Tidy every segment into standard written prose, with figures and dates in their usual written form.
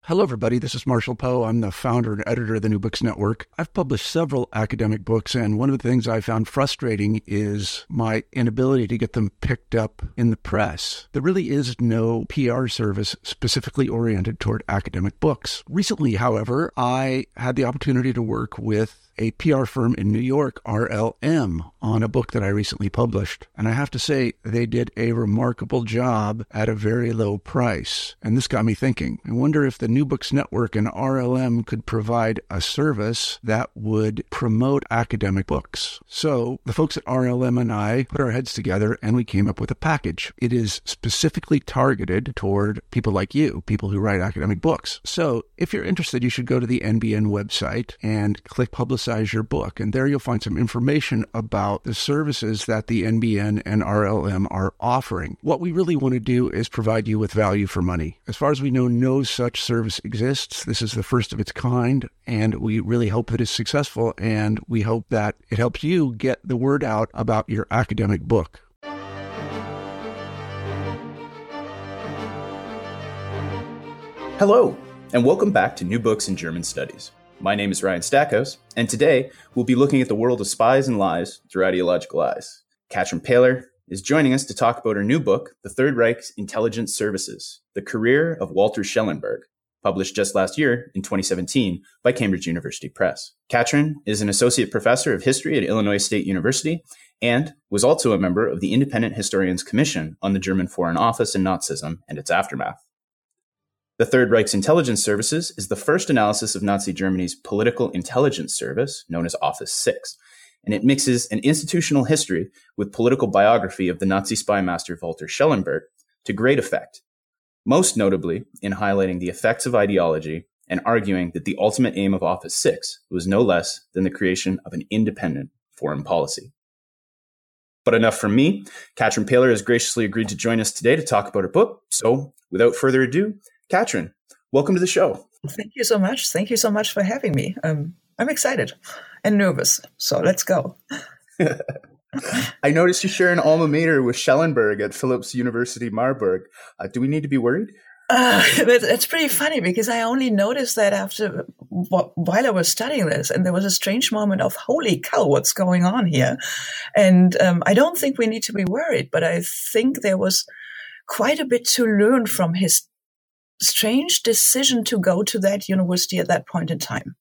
Hello, everybody. This is Marshall Poe. I'm the founder and editor of the New Books Network. I've published several academic books, and one of the things I found frustrating is my inability to get them picked up in the press. There really is no PR service specifically oriented toward academic books. Recently, however, I had the opportunity to work with a PR firm in New York, RLM, on a book that I recently published. And I have to say, they did a remarkable job at a very low price. And this got me thinking. I wonder if the New Books Network and RLM could provide a service that would promote academic books. So the folks at RLM and I put our heads together and we came up with a package. It is specifically targeted toward people like you, people who write academic books. So if you're interested, you should go to the NBN website and click Publicize Your Book. And there you'll find some information about the services that the NBN and RLM are offering. What we really want to do is provide you with value for money. As far as we know, no such service exists. This is the first of its kind, and we really hope that it's successful, and we hope that it helps you get the word out about your academic book. Hello, and welcome back to New Books in German Studies. My name is Ryan Stackhouse, and today we'll be looking at the world of spies and lies through ideological eyes. Katrin Paehler is joining us to talk about her new book, The Third Reich's Intelligence Services, The Career of Walter Schellenberg, published just last year in 2017 by Cambridge University Press. Katrin is an associate professor of history at Illinois State University and was also a member of the Independent Historians Commission on the German Foreign Office and Nazism and its aftermath. The Third Reich's Intelligence Services is the first analysis of Nazi Germany's political intelligence service, known as Office 6, and it mixes an institutional history with political biography of the Nazi spy master Walter Schellenberg to great effect, most notably in highlighting the effects of ideology and arguing that the ultimate aim of Office 6 was no less than the creation of an independent foreign policy. But enough from me. Katrin Paehler has graciously agreed to join us today to talk about her book. So without further ado, Katrin, welcome to the show. Thank you so much. Thank you so much for having me. I'm excited and nervous, so let's go. I noticed you share an alma mater with Schellenberg at Philipps University Marburg. Do we need to be worried? It's pretty funny because I only noticed that while I was studying this, and there was a strange moment of, holy cow, what's going on here? And I don't think we need to be worried, but I think there was quite a bit to learn from his strange decision to go to that university at that point in time.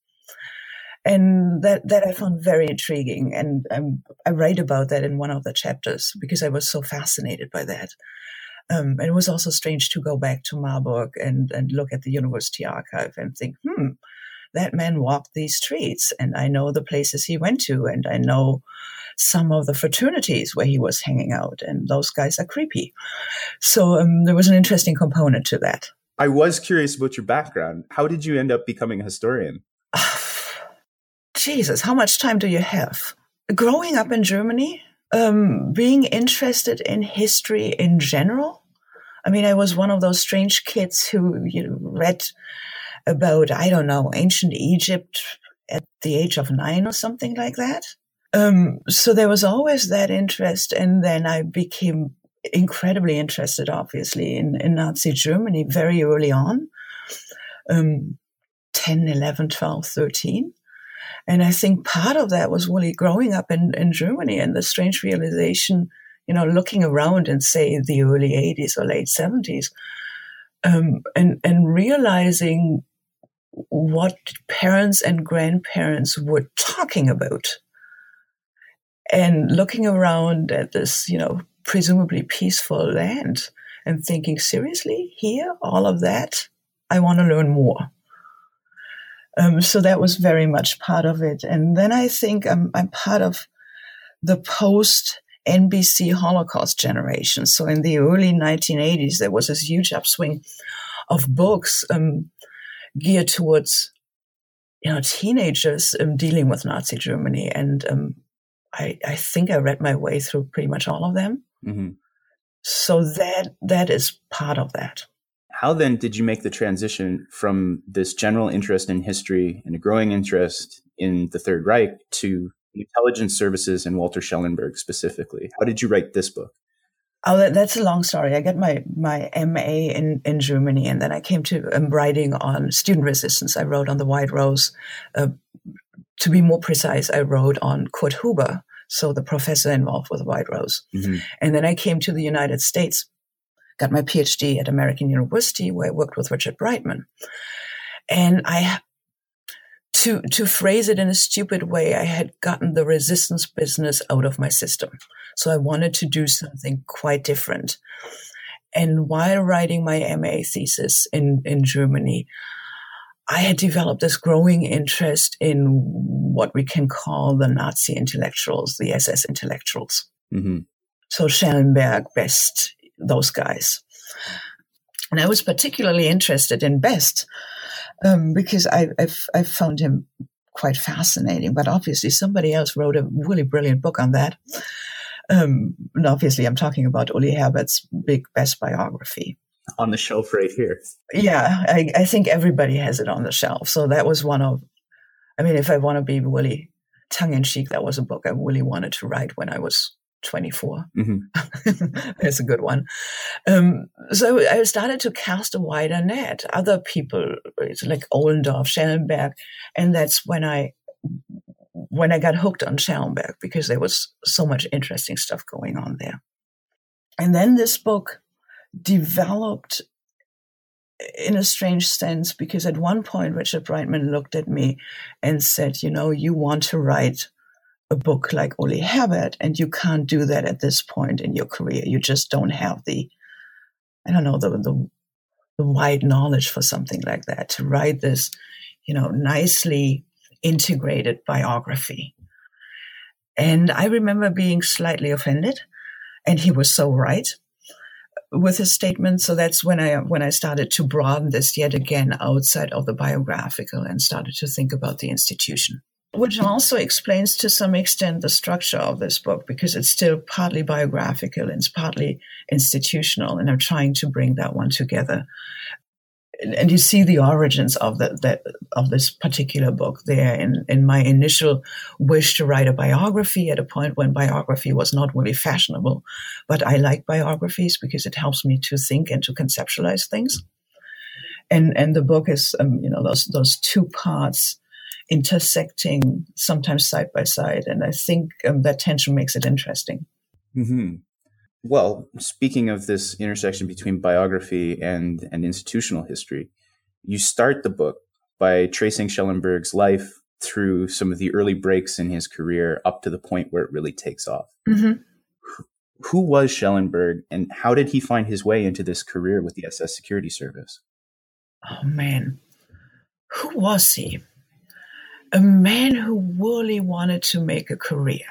And that I found very intriguing. And I write about that in one of the chapters because I was so fascinated by that. And it was also strange to go back to Marburg and look at the university archive and think, that man walked these streets and I know the places he went to and I know some of the fraternities where he was hanging out and those guys are creepy. So there was an interesting component to that. I was curious about your background. How did you end up becoming a historian? Jesus, how much time do you have? Growing up in Germany, being interested in history in general. I mean, I was one of those strange kids who read about, ancient Egypt at the age of 9 or something like that. So there was always that interest. And then I became incredibly interested, obviously, in Nazi Germany very early on, 10, 11, 12, 13. And I think part of that was really growing up in Germany and the strange realization, looking around and say the early 80s or late 70s, and realizing what parents and grandparents were talking about. And looking around at this, presumably peaceful land and thinking, seriously, here, all of that? I want to learn more. So that was very much part of it. And then I think I'm part of the post-NBC Holocaust generation. So in the early 1980s, there was this huge upswing of books geared towards, teenagers dealing with Nazi Germany. And I think I read my way through pretty much all of them. Mm-hmm. So that is part of that. How then did you make the transition from this general interest in history and a growing interest in the Third Reich to intelligence services and Walter Schellenberg specifically? How did you write this book? Oh, that's a long story. I got my MA in Germany, and then I came to writing on student resistance. I wrote on the White Rose. To be more precise, I wrote on Kurt Huber, so the professor involved with the White Rose. Mm-hmm. And then I came to the United States, got my PhD at American University, where I worked with Richard Breitman. And to phrase it in a stupid way, I had gotten the resistance business out of my system. So I wanted to do something quite different. And while writing my MA thesis in Germany, I had developed this growing interest in what we can call the Nazi intellectuals, the SS intellectuals. Mm-hmm. So Schellenberg, Best, those guys. And I was particularly interested in Best because I found him quite fascinating. But obviously somebody else wrote a really brilliant book on that. And obviously I'm talking about Uli Herbert's big Best biography. On the shelf right here. Yeah, I think everybody has it on the shelf. So that was one of, I mean, if I want to be really tongue-in-cheek, that was a book I really wanted to write when I was 24. Mm-hmm. That's a good one. So I started to cast a wider net. Other people, like Ohlendorf, Schellenberg, and that's when I got hooked on Schellenberg because there was so much interesting stuff going on there. And then this book developed in a strange sense because at one point Richard Breitman looked at me and said, you know, you want to write a book like Uli Herbert and you can't do that at this point in your career. You just don't have the wide knowledge for something like that to write this, you know, nicely integrated biography. And I remember being slightly offended, and he was so right with his statement. So that's when I started to broaden this yet again outside of the biographical and started to think about the institution, which also explains to some extent the structure of this book, because it's still partly biographical and it's partly institutional, and I'm trying to bring that one together. And you see the origins of this particular book there in my initial wish to write a biography at a point when biography was not really fashionable. But I like biographies because it helps me to think and to conceptualize things. And the book is, those two parts intersecting sometimes side by side. And I think that tension makes it interesting. Mm-hmm. Well, speaking of this intersection between biography and institutional history, you start the book by tracing Schellenberg's life through some of the early breaks in his career up to the point where it really takes off. Mm-hmm. Who was Schellenberg, and how did he find his way into this career with the SS Security Service? Oh, man. Who was he? A man who really wanted to make a career.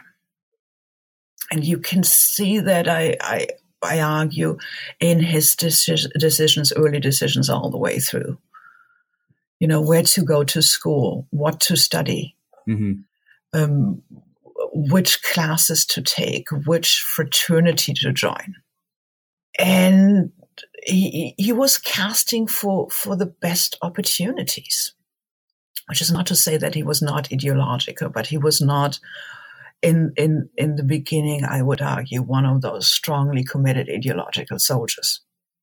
And you can see that I argue in his decisions, early decisions all the way through. You know, where to go to school, what to study, mm-hmm. Which classes to take, which fraternity to join. And he was casting for the best opportunities, which is not to say that he was not ideological, but he was not in the beginning, I would argue, one of those strongly committed ideological soldiers.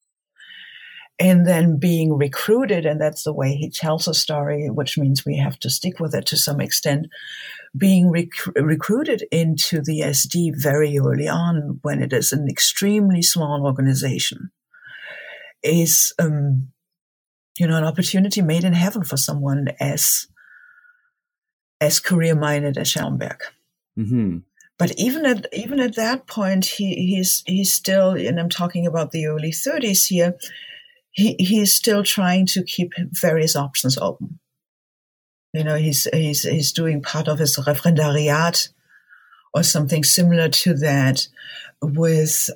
And then being recruited, and that's the way he tells a story, which means we have to stick with it to some extent, being recruited into the SD very early on, when it is an extremely small organization, is an opportunity made in heaven for someone as career-minded as Schellenberg. Mm-hmm. But even at that point, he's still, and I'm talking about the early 30s here, he's still trying to keep various options open. You know, he's doing part of his referendariat or something similar to that with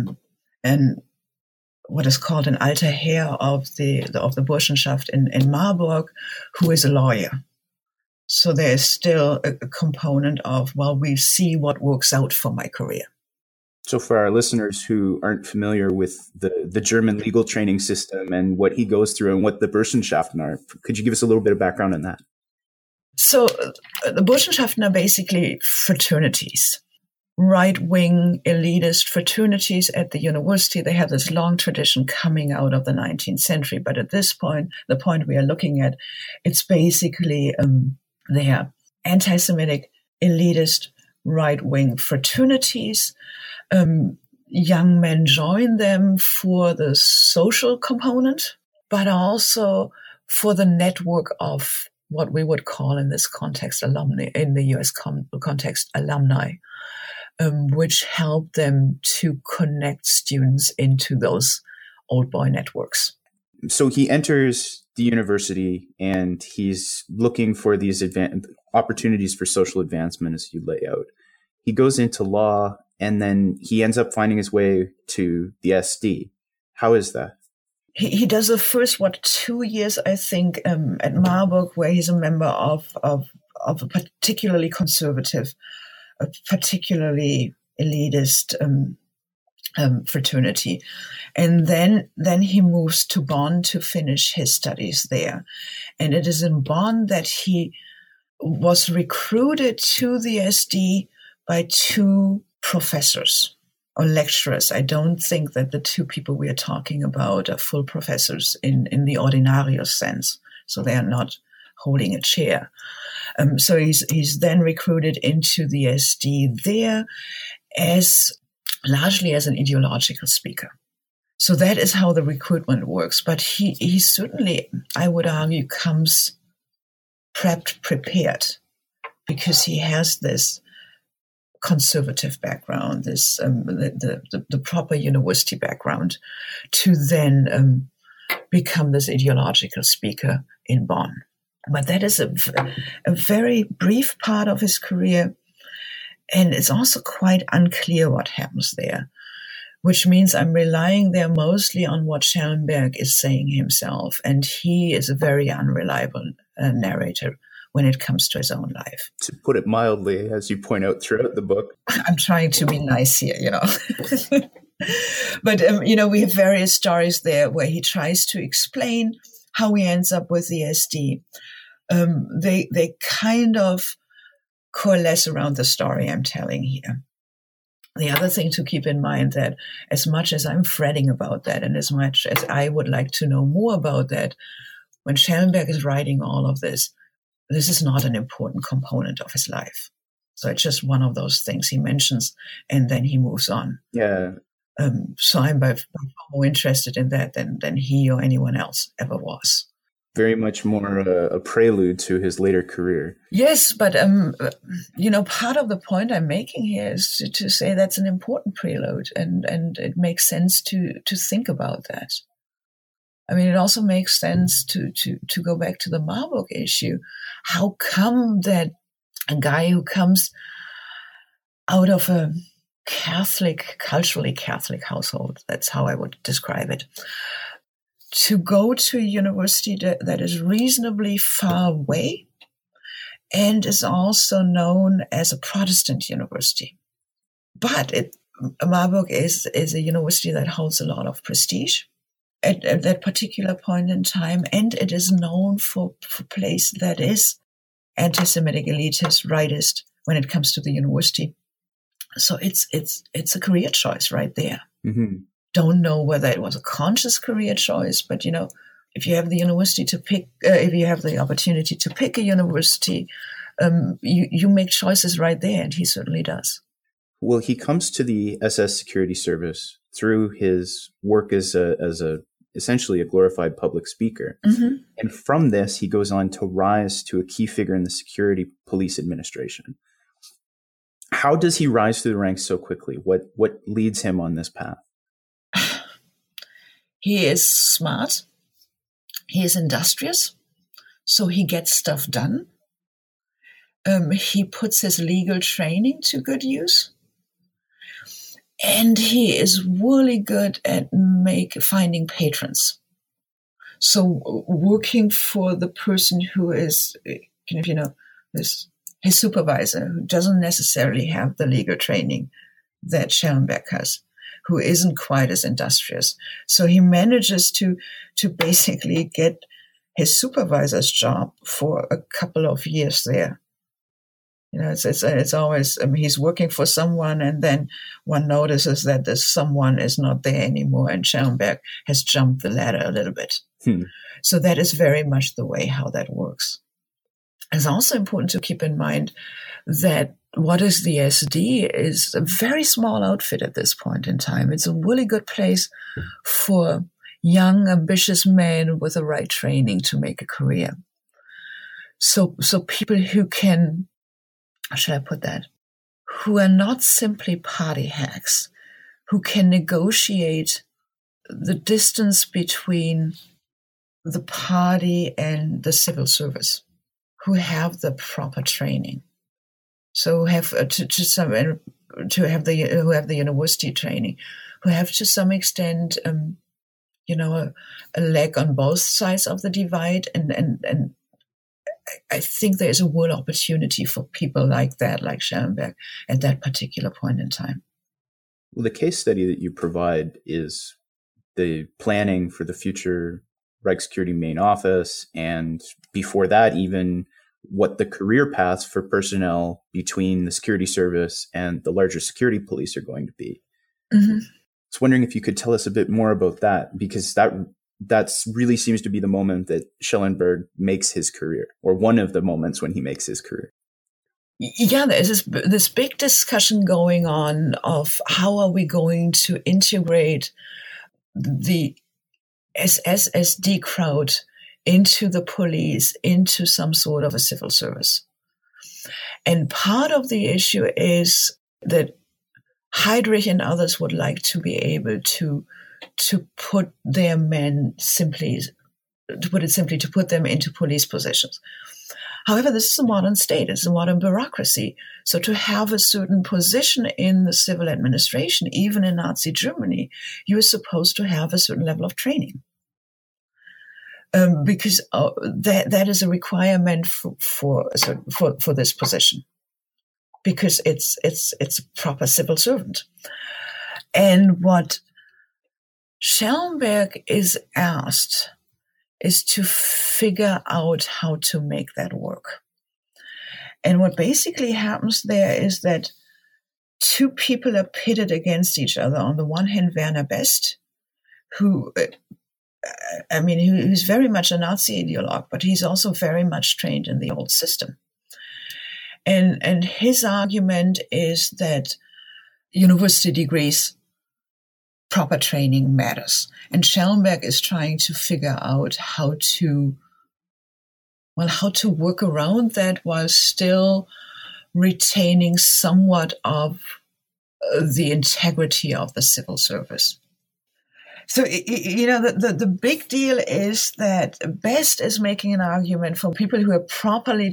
what is called an alter Herr of the Burschenschaft in Marburg, who is a lawyer. So there's still a component of, well, we see what works out for my career. So for our listeners who aren't familiar with the German legal training system and what he goes through and what the Burschenschaften are, could you give us a little bit of background on that? So the Burschenschaften are basically fraternities right-wing elitist fraternities at the university. They have this long tradition coming out of the 19th century. But at this point, the point we are looking at, it's basically they are anti-Semitic elitist right-wing fraternities. Young men join them for the social component, but also for the network of what we would call in this context alumni, in the US context, alumni, which help them to connect students into those old boy networks. So he enters the university and he's looking for these opportunities for social advancement, as you lay out. He goes into law and then he ends up finding his way to the SD. How is that? He does the first, 2 years, I think, at Marburg, where he's a member of a particularly conservative, a particularly elitist fraternity. And then he moves to Bonn to finish his studies there. And it is in Bonn that he was recruited to the SD by 2 professors or lecturers. I don't think that the 2 people we are talking about are full professors in the ordinarius sense. So they are not holding a chair. So he's then recruited into the SD there largely as an ideological speaker. So that is how the recruitment works. But he certainly, I would argue, comes prepared, because he has this conservative background, this the proper university background, to then become this ideological speaker in Bonn. But that is a very brief part of his career, and it's also quite unclear what happens there, which means I'm relying there mostly on what Schellenberg is saying himself, and he is a very unreliable narrator when it comes to his own life. To put it mildly, as you point out throughout the book. I'm trying to be nice here, But, we have various stories there where he tries to explain how he ends up with the SD. They kind of coalesce around the story I'm telling here. The other thing to keep in mind, that as much as I'm fretting about that and as much as I would like to know more about that, when Schellenberg is writing all of this is not an important component of his life. So it's just one of those things he mentions and then he moves on. Yeah. So I'm by far more interested in that than he or anyone else ever was. Very much more a prelude to his later career. Yes, but, part of the point I'm making here is to say that's an important prelude, and it makes sense to think about that. I mean, it also makes sense to go back to the Marburg issue. How come that a guy who comes out of a culturally Catholic household, that's how I would describe it, to go to a university that is reasonably far away and is also known as a Protestant university. But Marburg is a university that holds a lot of prestige at that particular point in time, and it is known for a place that is anti-Semitic, elitist, rightist when it comes to the university. So it's a career choice right there. Mm-hmm. Don't know whether it was a conscious career choice, but if you have the university to pick, if you have the opportunity to pick a university, you make choices right there, and he certainly does. Well, he comes to the SS Security Service through his work as essentially a glorified public speaker. Mm-hmm. And from this, he goes on to rise to a key figure in the security police administration. How does he rise through the ranks so quickly? What leads him on this path? He is smart. He is industrious. So he gets stuff done. He puts his legal training to good use. And he is really good at finding patrons. So working for the person who is, his supervisor, who doesn't necessarily have the legal training that Schellenberg has, who isn't quite as industrious. So he manages to basically get his supervisor's job for a couple of years there. It's always, he's working for someone, and then one notices that this someone is not there anymore, and Schellenberg has jumped the ladder a little bit. So that is very much the way how that works. It's also important to keep in mind that what is the SD is a very small outfit at this point in time. It's a really good place for young, ambitious men with the right training to make a career. So people who can, how should I put that, who are not simply party hacks, who can negotiate the distance between the party and the civil service, who have the proper training, so who have who have the university training, who have to some extent, a leg on both sides of the divide, and I think there is a real opportunity for people like that, like Schellenberg, at that particular point in time. Well, the case study that you provide is the planning for the future Reichssecurity main office, and before that, even what the career paths for personnel between the security service and the larger security police are going to be. Mm-hmm. I was wondering if you could tell us a bit more about that, because that really seems to be the moment that Schellenberg makes his career, or one of the moments when he makes his career. Yeah, there's this big discussion going on of how are we going to integrate the SSD crowd into the police, into some sort of a civil service. And part of the issue is that Heydrich and others would like to be able to put their men to put them into police positions. However, this is a modern state, it's a modern bureaucracy. So to have a certain position in the civil administration, even in Nazi Germany, you are supposed to have a certain level of training. Because that is a requirement for this position, because it's a proper civil servant. And what Schellenberg is asked is to figure out how to make that work. And what basically happens there is that two people are pitted against each other. On the one hand, Werner Best, who's very much a Nazi ideologue, but he's also very much trained in the old system. And his argument is that university degrees, proper training matters. And Schellenberg is trying to figure out how to work around that while still retaining somewhat of the integrity of the civil service. So, the big deal is that Best is making an argument for people who are properly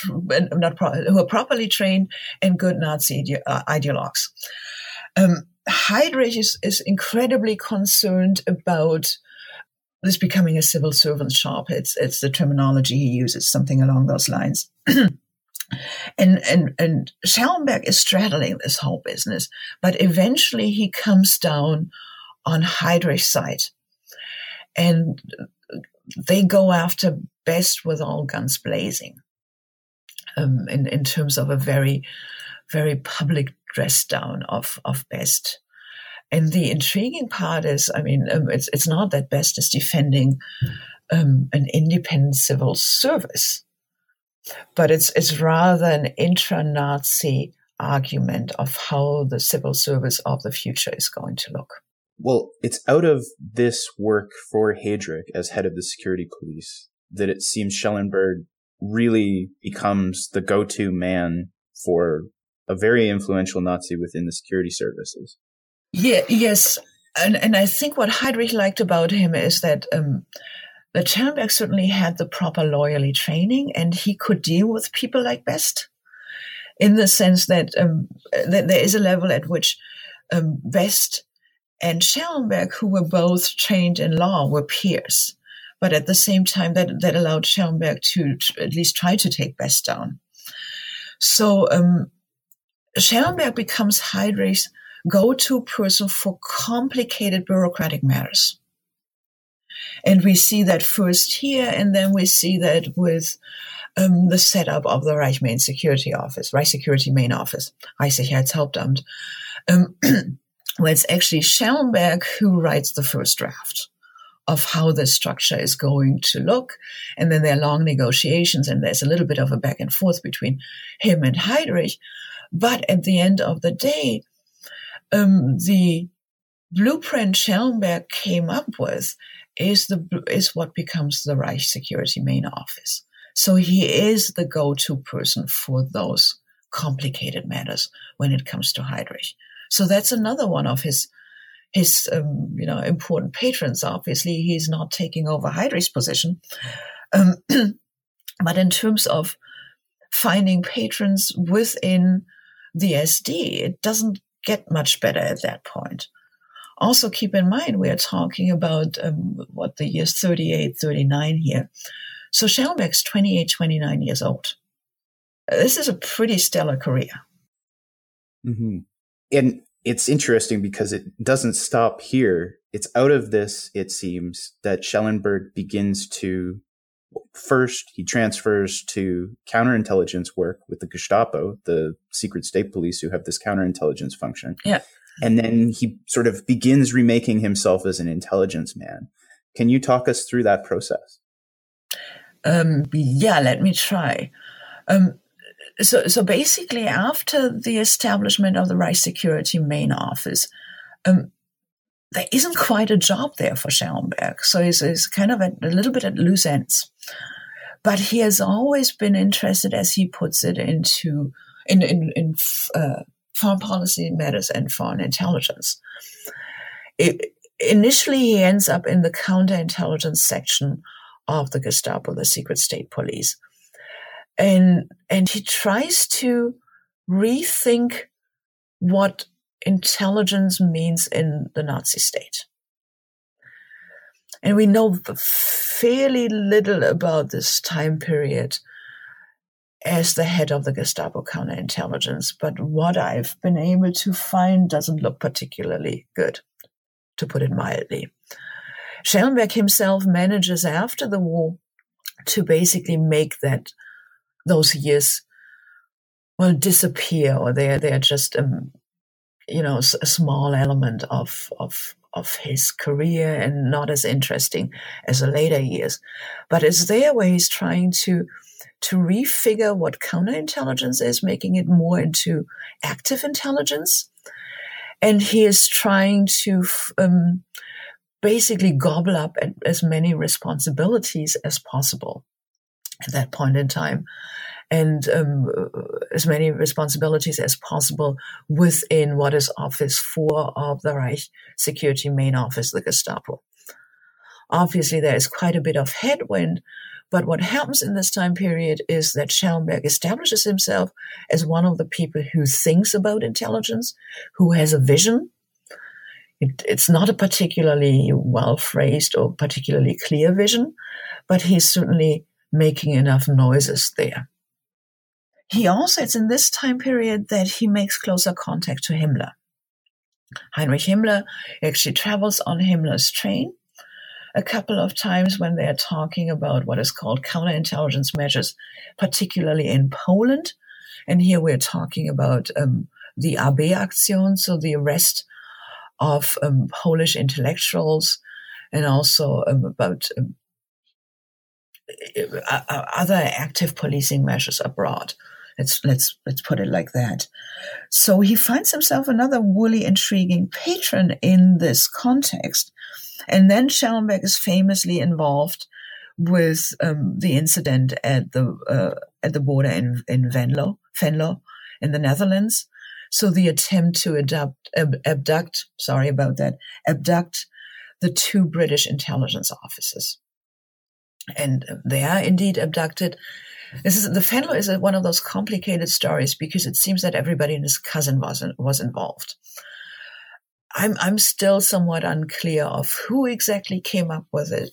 trained and good Nazi ideologues. Heydrich is incredibly concerned about this becoming a civil servant shop. It's the terminology he uses, something along those lines. And Schellenberg is straddling this whole business, but eventually he comes down on Heydrich's side, and they go after Best with all guns blazing, in terms of a very, very public dress down of Best. And the intriguing part is, it's not that Best is defending an independent civil service, but it's rather an intra-Nazi argument of how the civil service of the future is going to look. Well, it's out of this work for Heydrich as head of the security police that it seems Schellenberg really becomes the go-to man for a very influential Nazi within the security services. Yeah, yes. And I think what Heydrich liked about him is that Schellenberg certainly had the proper lawyerly training, and he could deal with people like Best, in the sense that there is a level at which Best and Schellenberg, who were both trained in law, were peers. But at the same time, that allowed Schellenberg to at least try to take Best down. So Schellenberg becomes Heydrich's go-to person for complicated bureaucratic matters. And we see that first here, and then we see that with the setup of the Reich Main Security Office, Reich Security Main Office, Reichssicherheitshauptamt, where it's actually Schellenberg who writes the first draft of how the structure is going to look. And then there are long negotiations, and there's a little bit of a back and forth between him and Heydrich. But at the end of the day, the blueprint Schellenberg came up with is what becomes the Reich Security Main Office. So he is the go-to person for those complicated matters when it comes to Heydrich. So that's another one of his important patrons. Obviously, he's not taking over Heydrich's position, but in terms of finding patrons within the SD, it doesn't get much better at that point. Also, keep in mind, we are talking about the years 38, 39 here. So Schellenberg's 28, 29 years old. This is a pretty stellar career. Mm-hmm. And it's interesting because it doesn't stop here. It's out of this, it seems, that Schellenberg begins to, first, he transfers to counterintelligence work with the Gestapo, the secret state police who have this counterintelligence function. Yeah. And then he sort of begins remaking himself as an intelligence man. Can you talk us through that process? Let me try. So basically, after the establishment of the Reich Security Main Office, there isn't quite a job there for Schellenberg. So he's kind of a little bit at loose ends. But he has always been interested, as he puts it, in foreign policy matters and foreign intelligence. Initially, he ends up in the counterintelligence section of the Gestapo, the secret state police. And he tries to rethink what intelligence means in the Nazi state. And we know fairly little about this time period as the head of the Gestapo counterintelligence, but what I've been able to find doesn't look particularly good, to put it mildly. Schellenberg himself manages after the war to basically make those years disappear, or they're just a small element of his career and not as interesting as the later years. But it's there where he's trying to refigure what counterintelligence is, making it more into active intelligence. And he is trying to basically gobble up as many responsibilities as possible at that point in time, and as many responsibilities as possible within what is Office 4 of the Reich Security Main Office, the Gestapo. Obviously, there is quite a bit of headwind, but what happens in this time period is that Schellenberg establishes himself as one of the people who thinks about intelligence, who has a vision. It's not a particularly well-phrased or particularly clear vision, but he's certainly making enough noises there. He also, it's in this time period that he makes closer contact to Himmler. Heinrich Himmler actually travels on Himmler's train a couple of times when they're talking about what is called counterintelligence measures, particularly in Poland. And here we're talking about the AB-Aktion, so the arrest of Polish intellectuals, and also about other active policing measures abroad. Let's put it like that. So he finds himself another really intriguing patron in this context. And then Schellenberg is famously involved with the incident at the border in Venlo in the Netherlands. So the attempt to abduct the two British intelligence officers. And they are indeed abducted. The Venlo is one of those complicated stories because it seems that everybody and his cousin was involved. I'm still somewhat unclear of who exactly came up with it,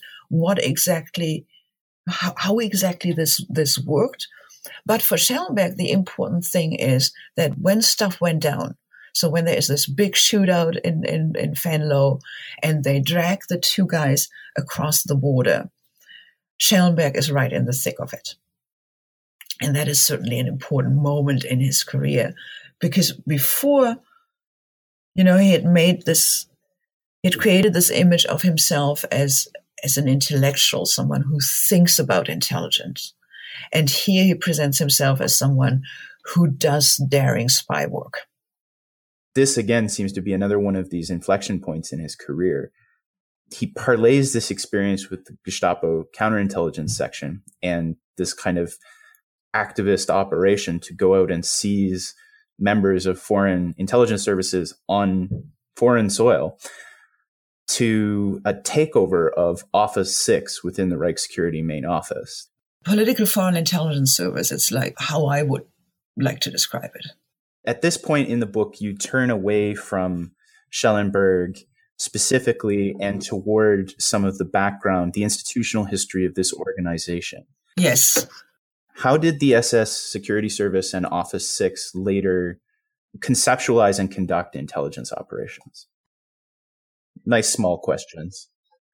how exactly this worked. But for Schellenberg, the important thing is that when stuff went down, so when there is this big shootout in Venlo and they drag the two guys across the border, Schellenberg is right in the thick of it. And that is certainly an important moment in his career, because before, he had created this image of himself as an intellectual, someone who thinks about intelligence. And here he presents himself as someone who does daring spy work. This, again, seems to be another one of these inflection points in his career. He parlays this experience with the Gestapo counterintelligence section and this kind of activist operation to go out and seize members of foreign intelligence services on foreign soil to a takeover of Office 6 within the Reich Security main office. Political foreign intelligence service, it's like how I would like to describe it. At this point in the book, you turn away from Schellenberg specifically and toward some of the background, the institutional history of this organization. Yes. How did the SS Security Service and Office 6 later conceptualize and conduct intelligence operations? Nice small questions.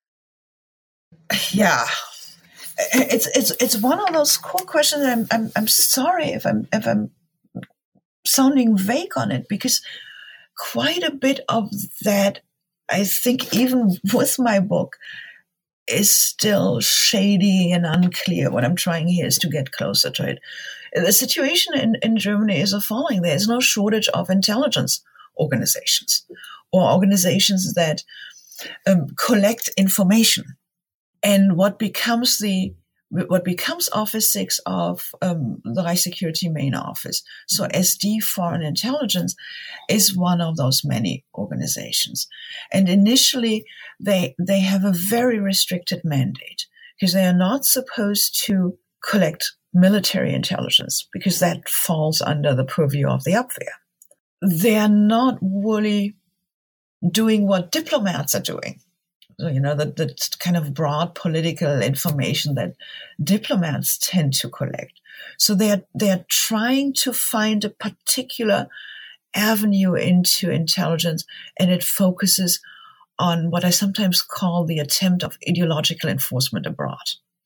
Yeah. It's one of those core questions. I'm sorry if I'm sounding vague on it, because quite a bit of that, I think, even with my book, is still shady and unclear. What I'm trying here is to get closer to it. The situation in Germany is the following. There is no shortage of intelligence organizations or organizations that collect information. And what becomes Office 6 of the Reich Security main office, so SD Foreign Intelligence, is one of those many organizations. And initially, they have a very restricted mandate, because they are not supposed to collect military intelligence, because that falls under the purview of the Abwehr. They are not really doing what diplomats are doing. So, the kind of broad political information that diplomats tend to collect. So they're trying to find a particular avenue into intelligence, and it focuses on what I sometimes call the attempt of ideological enforcement abroad.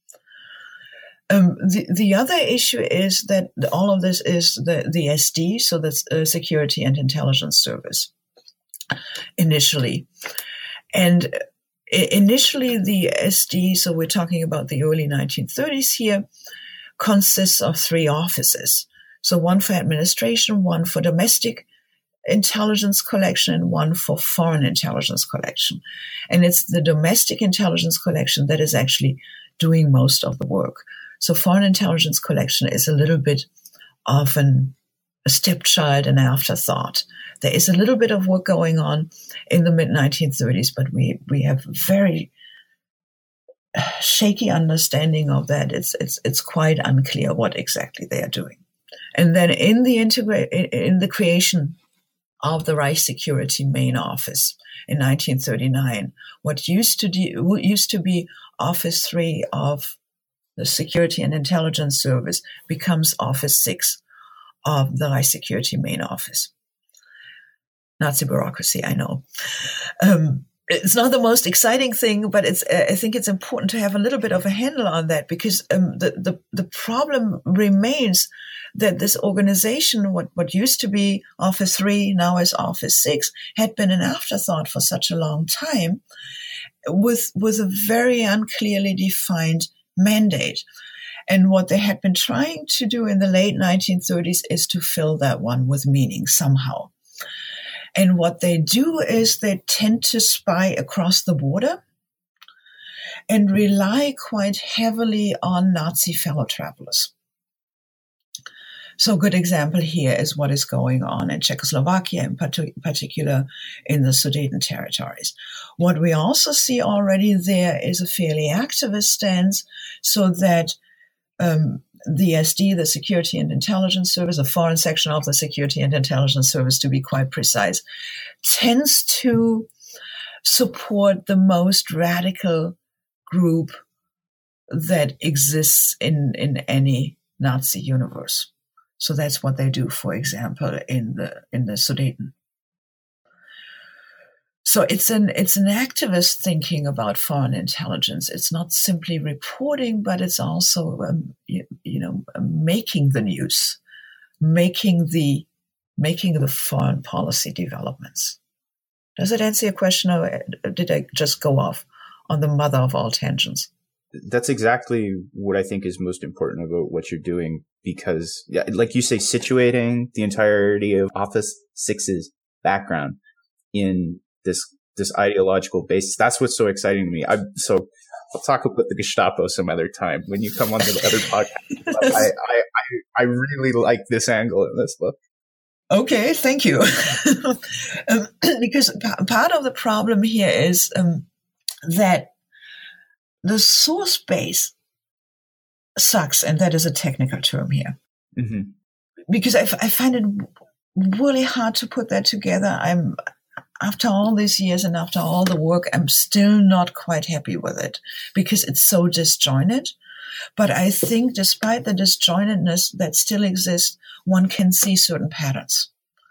The other issue is that all of this is the SD, so that's Security and Intelligence Service, initially. And initially, the SD, so we're talking about the early 1930s here, consists of 3 offices. So one for administration, one for domestic intelligence collection, and one for foreign intelligence collection. And it's the domestic intelligence collection that is actually doing most of the work. So foreign intelligence collection is a little bit of a stepchild, an afterthought. There is a little bit of work going on in the mid-1930s, but we have very shaky understanding of that. It's quite unclear what exactly they are doing. And then in the creation of the Reich Security main office in 1939, what used to be Office 3 of the Security and Intelligence Service becomes Office 6 of the Reich Security main office. Nazi bureaucracy, I know. It's not the most exciting thing, but I think it's important to have a little bit of a handle on that, because the problem remains that this organization, what used to be Office 3, now is Office 6, had been an afterthought for such a long time, with a very unclearly defined mandate. And what they had been trying to do in the late 1930s is to fill that one with meaning somehow. And what they do is they tend to spy across the border and rely quite heavily on Nazi fellow travelers. So a good example here is what is going on in Czechoslovakia, in particular in the Sudeten territories. What we also see already there is a fairly activist stance, so that the SD, the Security and Intelligence Service, a foreign section of the Security and Intelligence Service to be quite precise, tends to support the most radical group that exists in any Nazi universe. So that's what they do, for example, in the Sudeten. So it's an activist thinking about foreign intelligence. It's not simply reporting, but it's also making the news, making the foreign policy developments. Does it answer your question, or did I just go off on the mother of all tangents? That's exactly what I think is most important about what you're doing, because, yeah, like you say, situating the entirety of Office 6's background in this ideological basis. That's what's so exciting to me. So I'll talk about the Gestapo some other time when you come on to the other podcast. I really like this angle in this book. Okay, thank you. Because part of the problem here is that the source base sucks, and that is a technical term here. Mm-hmm. Because I find it really hard to put that together. After all these years and after all the work, I'm still not quite happy with it because it's so disjointed. But I think despite the disjointedness that still exists, one can see certain patterns.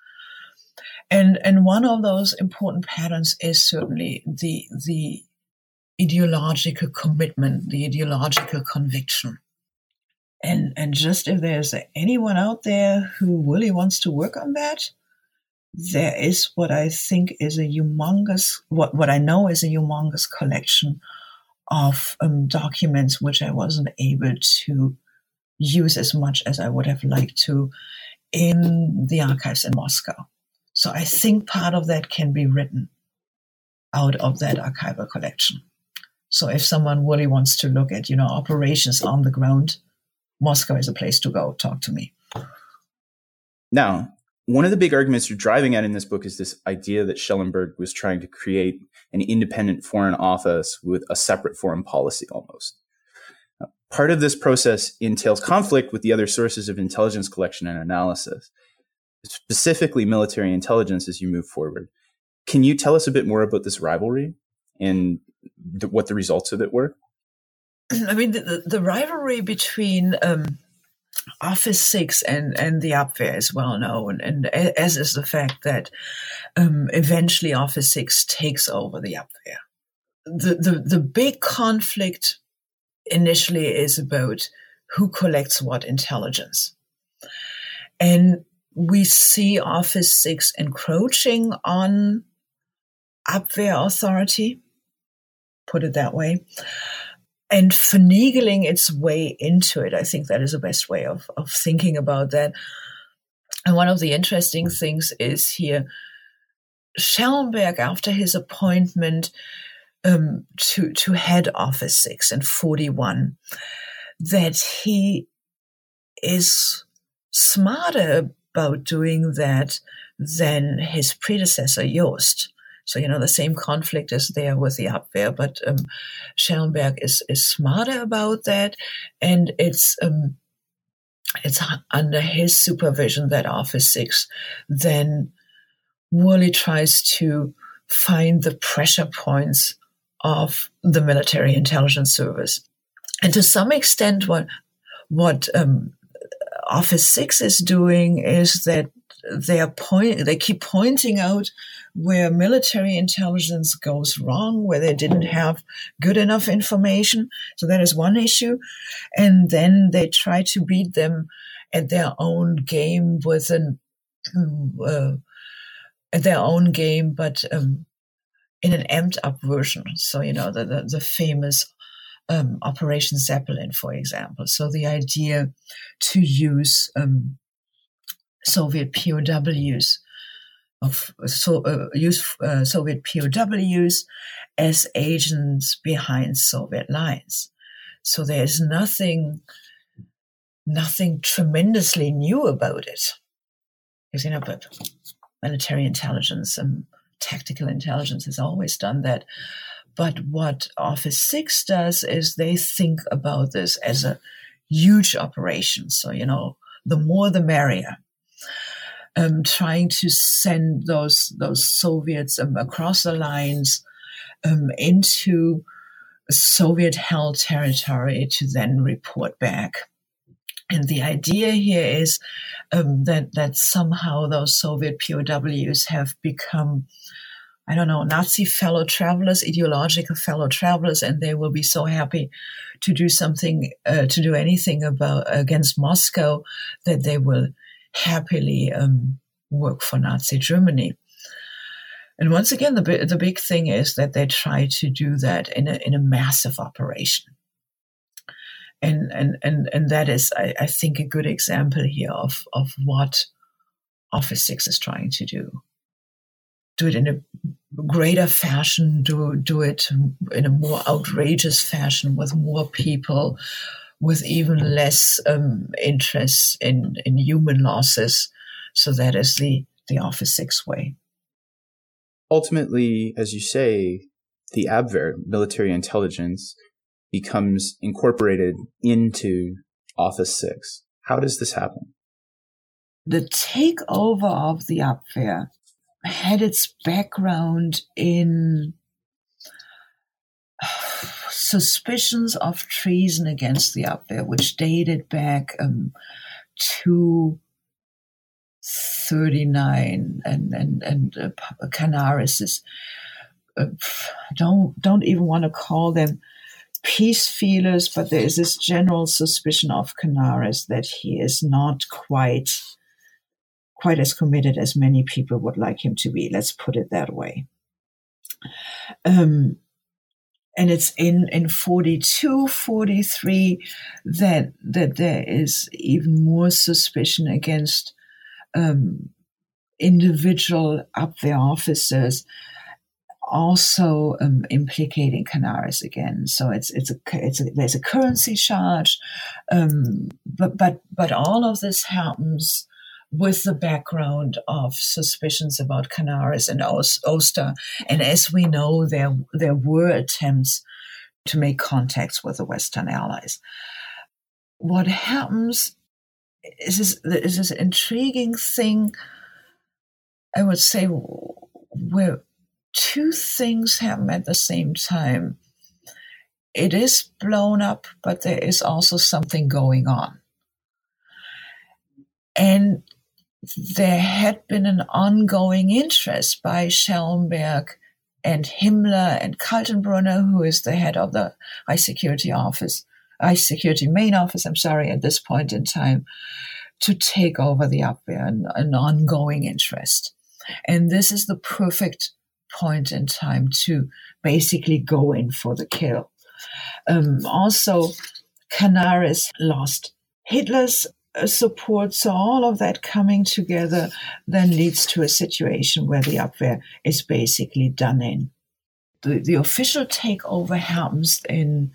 And one of those important patterns is certainly the ideological commitment, the ideological conviction. And just if there's anyone out there who really wants to work on that, there is what I think is a humongous, what I know is a humongous collection of documents which I wasn't able to use as much as I would have liked to in the archives in Moscow. So I think part of that can be written out of that archival collection. So if someone really wants to look at, operations on the ground, Moscow is a place to go. Talk to me. Now, one of the big arguments you're driving at in this book is this idea that Schellenberg was trying to create an independent foreign office with a separate foreign policy almost. Now, part of this process entails conflict with the other sources of intelligence collection and analysis, specifically military intelligence as you move forward. Can you tell us a bit more about this rivalry and what the results of it were? I mean, the rivalry between Office 6 and the Abwehr is well known, and as is the fact that eventually Office 6 takes over the Abwehr. The big conflict initially is about who collects what intelligence. And we see Office 6 encroaching on Abwehr authority, put it that way, and finagling its way into it. I think that is the best way of thinking about that. And one of the interesting things is here, Schellenberg, after his appointment to head Office 6 in 1941, that he is smarter about doing that than his predecessor, Jost. So, the same conflict is there with the Abwehr, but Schellenberg is smarter about that. And it's under his supervision that Office 6 then really tries to find the pressure points of the military intelligence service. And to some extent, what Office 6 is doing is that they keep pointing out where military intelligence goes wrong, where they didn't have good enough information. So that is one issue. And then they try to beat them at their own game but in an amped up version. So, the famous Operation Zeppelin, for example. So the idea to use Soviet POWs Soviet POWs as agents behind Soviet lines. So there's nothing tremendously new about it. Because, but military intelligence and tactical intelligence has always done that. But what Office 6 does is they think about this as a huge operation. So, the more the merrier. Trying to send those Soviets across the lines into Soviet-held territory to then report back. And the idea here is that somehow those Soviet POWs have become, I don't know, Nazi fellow travelers, ideological fellow travelers, and they will be so happy to do something, to do anything against Moscow, that they will happily work for Nazi Germany. And once again, the big thing is that they try to do that in a massive operation. And that is, I think, a good example here of what Office 6 is trying to do. Do it in a greater fashion, do it in a more outrageous fashion with more people, with even less interest in human losses. So that is the Office 6 way. Ultimately, as you say, the Abwehr, military intelligence, becomes incorporated into Office 6. How does this happen? The takeover of the Abwehr had its background in suspicions of treason against the Abwehr, which dated back to 39, and Canaris is don't even want to call them peace feelers, but there is this general suspicion of Canaris that he is not quite as committed as many people would like him to be. Let's put it that way. And it's in 42, 43 that there is even more suspicion against individual Abwehr officers, also implicating Canaris again. So there's a currency charge, but all of this happens with the background of suspicions about Canaris and Oster. And as we know, there were attempts to make contacts with the Western Allies. What happens is this intriguing thing, I would say, where two things happen at the same time. It is blown up, but there is also something going on. And there had been an ongoing interest by Schellenberg and Himmler and Kaltenbrunner, who is the head of the High Security Main Office, at this point in time, to take over the Abwehr, an ongoing interest. And this is the perfect point in time to basically go in for the kill. Also, Canaris lost Hitler's support, so all of that coming together then leads to a situation where the Abwehr is basically done in. The official takeover happens in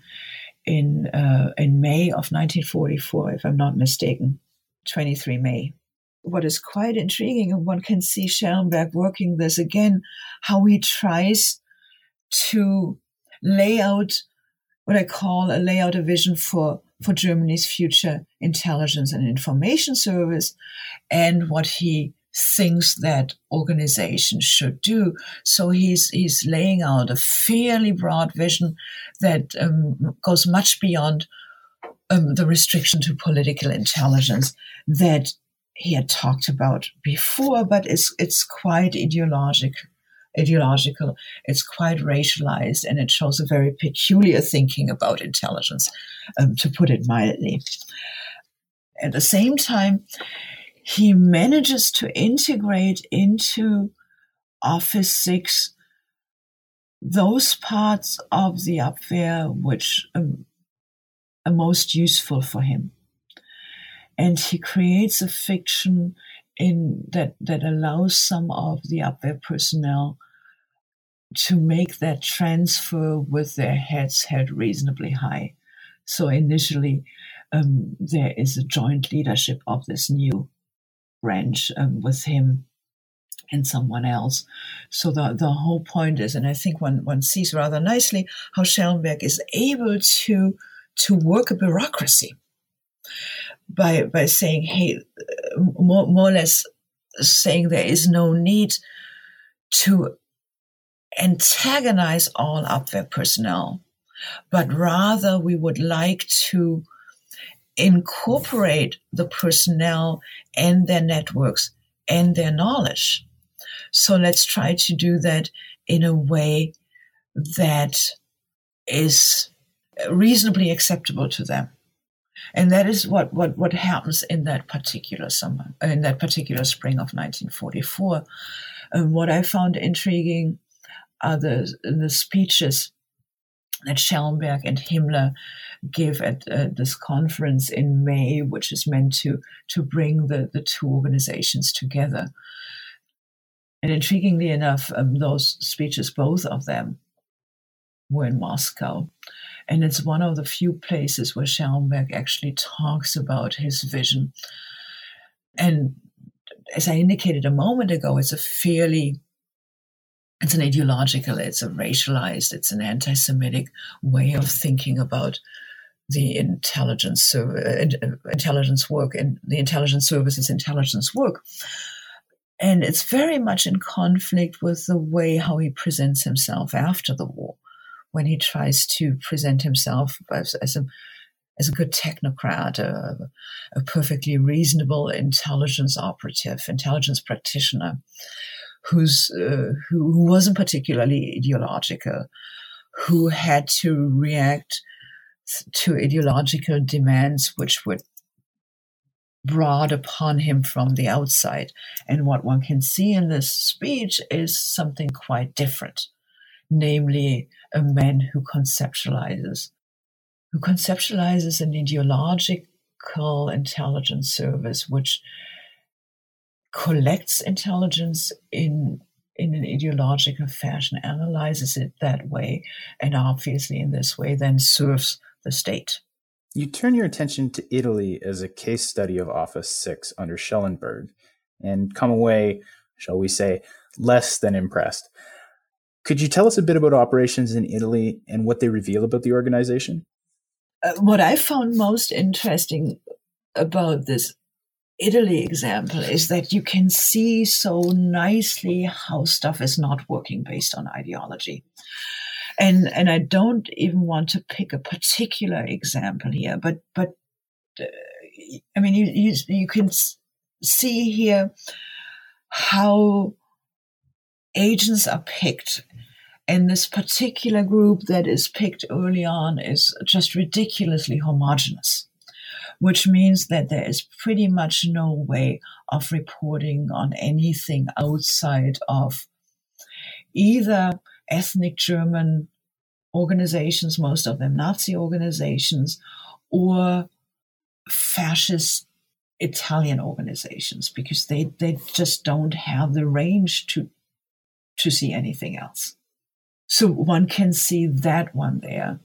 May of 1944, if I'm not mistaken, 23 May. What is quite intriguing, and one can see Schellenberg working this again, how he tries to lay out what I call a vision for Germany's future intelligence and information service, and what he thinks that organization should do. So he's laying out a fairly broad vision that goes much beyond the restriction to political intelligence that he had talked about before, but it's quite ideological. It's quite racialized, and it shows a very peculiar thinking about intelligence, to put it mildly. At the same time, he manages to integrate into Office 6 those parts of the Abwehr which are most useful for him. And he creates a fiction that allows some of the Abwehr personnel to make that transfer with their heads held reasonably high. So initially, there is a joint leadership of this new branch with him and someone else. So the whole point is, and I think one sees rather nicely how Schellenberg is able to work a bureaucracy by saying, hey, more or less saying there is no need to antagonize all Abwehr personnel, but rather we would like to incorporate the personnel and their networks and their knowledge. So let's try to do that in a way that is reasonably acceptable to them. And that is what happens in that particular summer, in that particular spring of 1944. What I found intriguing are the speeches that Schellenberg and Himmler give at this conference in May, which is meant to bring the two organizations together. And intriguingly enough, those speeches, both of them, were in Moscow. And it's one of the few places where Schellenberg actually talks about his vision. And as I indicated a moment ago, it's an ideological, it's a racialized, it's an anti-Semitic way of thinking about the intelligence work and the intelligence services intelligence work. And it's very much in conflict with the way how he presents himself after the war, when he tries to present himself as a good technocrat, a perfectly reasonable intelligence operative, intelligence practitioner, who wasn't particularly ideological, who had to react to ideological demands which were brought upon him from the outside. And what one can see in this speech is something quite different, namely a man who conceptualizes an ideological intelligence service which collects intelligence in an ideological fashion, analyzes it that way, and obviously in this way then serves the state. You turn your attention to Italy as a case study of Office 6 under Schellenberg and come away, shall we say, less than impressed. Could you tell us a bit about operations in Italy and what they reveal about the organization? What I found most interesting about this Italy example is that you can see so nicely how stuff is not working based on ideology. And I don't even want to pick a particular example here, but I mean, you can see here how agents are picked. And this particular group that is picked early on is just ridiculously homogeneous, which means that there is pretty much no way of reporting on anything outside of either ethnic German organizations, most of them Nazi organizations, or fascist Italian organizations, because they just don't have the range to see anything else. So one can see that one there.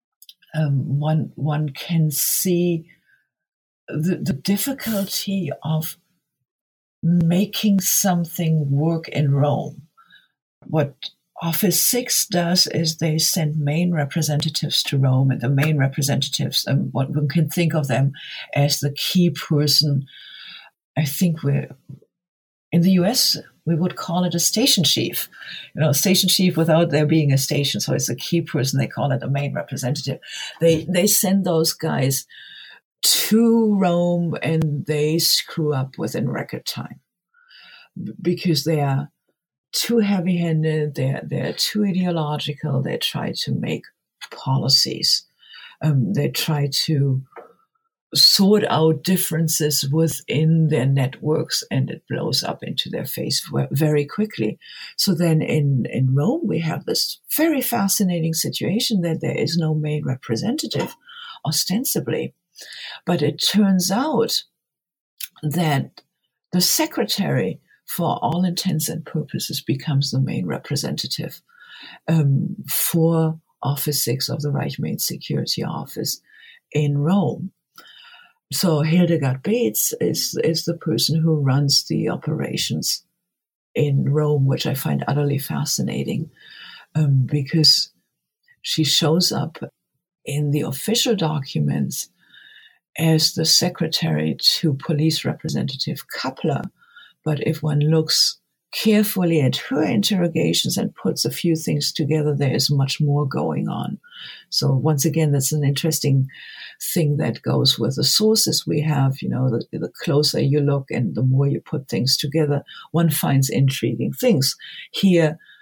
One can see the difficulty of making something work in Rome. What Office 6 does is they send main representatives to Rome, and the main representatives, what one can think of them as the key person. I think in the US, we would call it a station chief, station chief without there being a station. So it's a key person. They call it a main representative. They send those guys to Rome and they screw up within record time because they are too heavy-handed. They're too ideological. They try to make policies. They try to sort out differences within their networks, and it blows up into their face very quickly. So then in Rome, we have this very fascinating situation that there is no main representative, ostensibly. But it turns out that the secretary, for all intents and purposes, becomes the main representative for Office 6 of the Reich Main Security Office in Rome. So Hildegard Beetz is the person who runs the operations in Rome, which I find utterly fascinating because she shows up in the official documents as the secretary to Police Representative Kappler. But if one looks carefully at her interrogations and puts a few things together, there is much more going on. So once again, that's an interesting thing that goes with the sources we have. The closer you look and the more you put things together, one finds intriguing things. Here,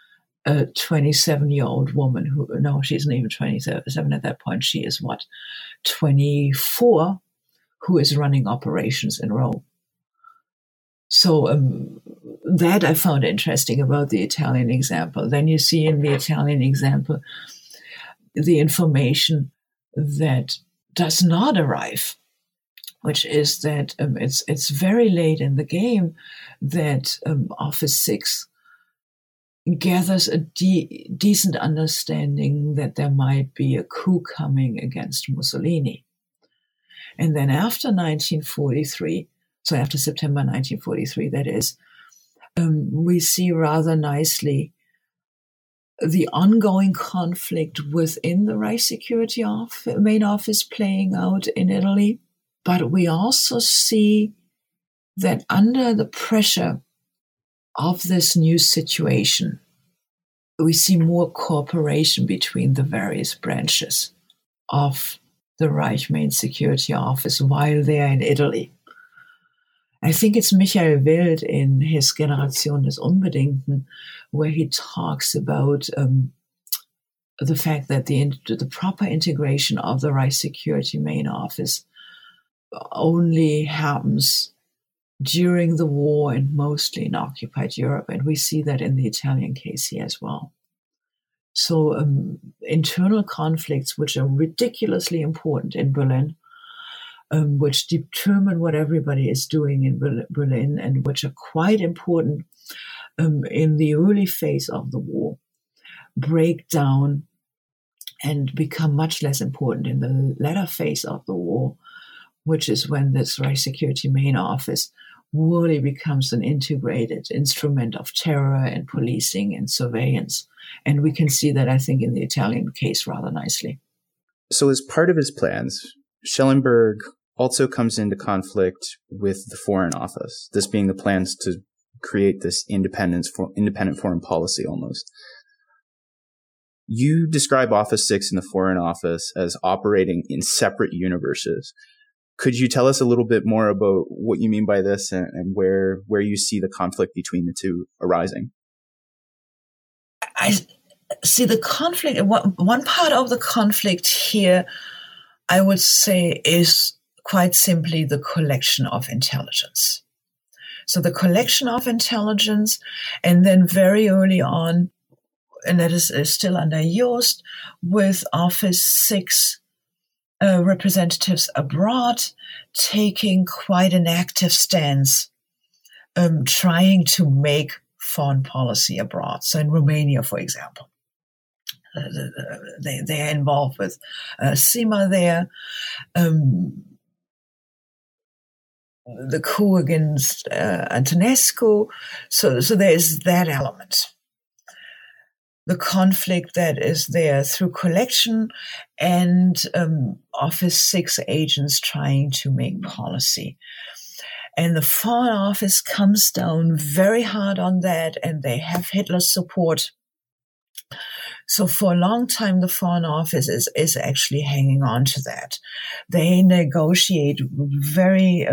a 27-year-old woman she isn't even 27 at that point. She is 24, who is running operations in Rome. So that I found interesting about the Italian example. Then you see in the Italian example the information that does not arrive, which is that it's very late in the game that Office 6 gathers a decent understanding that there might be a coup coming against Mussolini. And then after 1943, so after September 1943, that is, we see rather nicely the ongoing conflict within the Reich Security main office playing out in Italy. But we also see that under the pressure of this new situation, we see more cooperation between the various branches of the Reich Main Security Office while they are in Italy. I think it's Michael Wild in his Generation des Unbedingten, where he talks about the fact that the proper integration of the Reich Security Main Office only happens during the war and mostly in occupied Europe. And we see that in the Italian case here as well. So internal conflicts, which are ridiculously important in Berlin, which determine what everybody is doing in Berlin, and which are quite important in the early phase of the war, break down and become much less important in the latter phase of the war, which is when this Reich Security Main Office really becomes an integrated instrument of terror and policing and surveillance. And we can see that, I think, in the Italian case rather nicely. So as part of his plans, Schellenberg also comes into conflict with the Foreign Office, this being the plans to create this independent foreign policy almost. You describe Office 6 and the Foreign Office as operating in separate universes. Could you tell us a little bit more about what you mean by this and where you see the conflict between the two arising? I see the conflict. One part of the conflict here, I would say, is quite simply the collection of intelligence. So the collection of intelligence, and then very early on, and that is still under Jost, with Office 6 representatives abroad taking quite an active stance, trying to make foreign policy abroad. So in Romania, for example, they are involved with SIMA there, the coup against Antonescu. So there is that element. The conflict that is there through collection and Office 6 agents trying to make policy. And the Foreign Office comes down very hard on that, and they have Hitler's support. So for a long time, the Foreign Office is actually hanging on to that. They negotiate very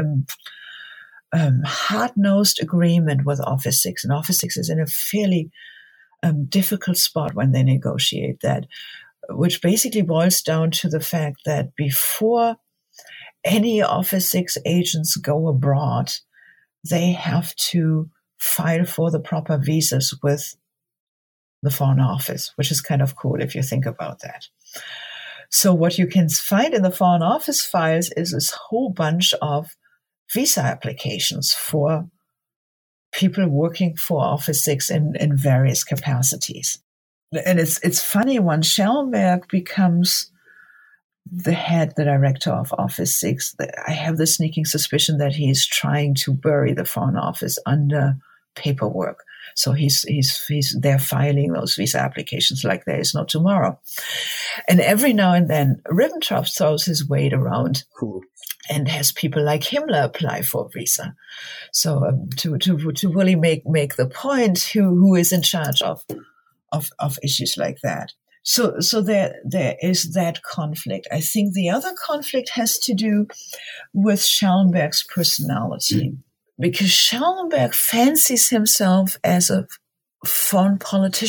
hard-nosed agreement with Office 6, and Office 6 is in a fairly difficult spot when they negotiate that, which basically boils down to the fact that before any Office 6 agents go abroad, they have to file for the proper visas with the Foreign Office, which is kind of cool if you think about that. So what you can find in the Foreign Office files is this whole bunch of visa applications for people working for Office 6 in various capacities. And it's funny, when Schellenberg becomes the director of Office 6, I have the sneaking suspicion that he's trying to bury the Foreign Office under paperwork. So he's there filing those visa applications like there is no tomorrow. And every now and then, Ribbentrop throws his weight around. Cool. And has people like Himmler apply for a visa. So to really make the point who is in charge of issues like that. So there is that conflict. I think the other conflict has to do with Schellenberg's personality, because Schellenberg fancies himself as a foreign politician.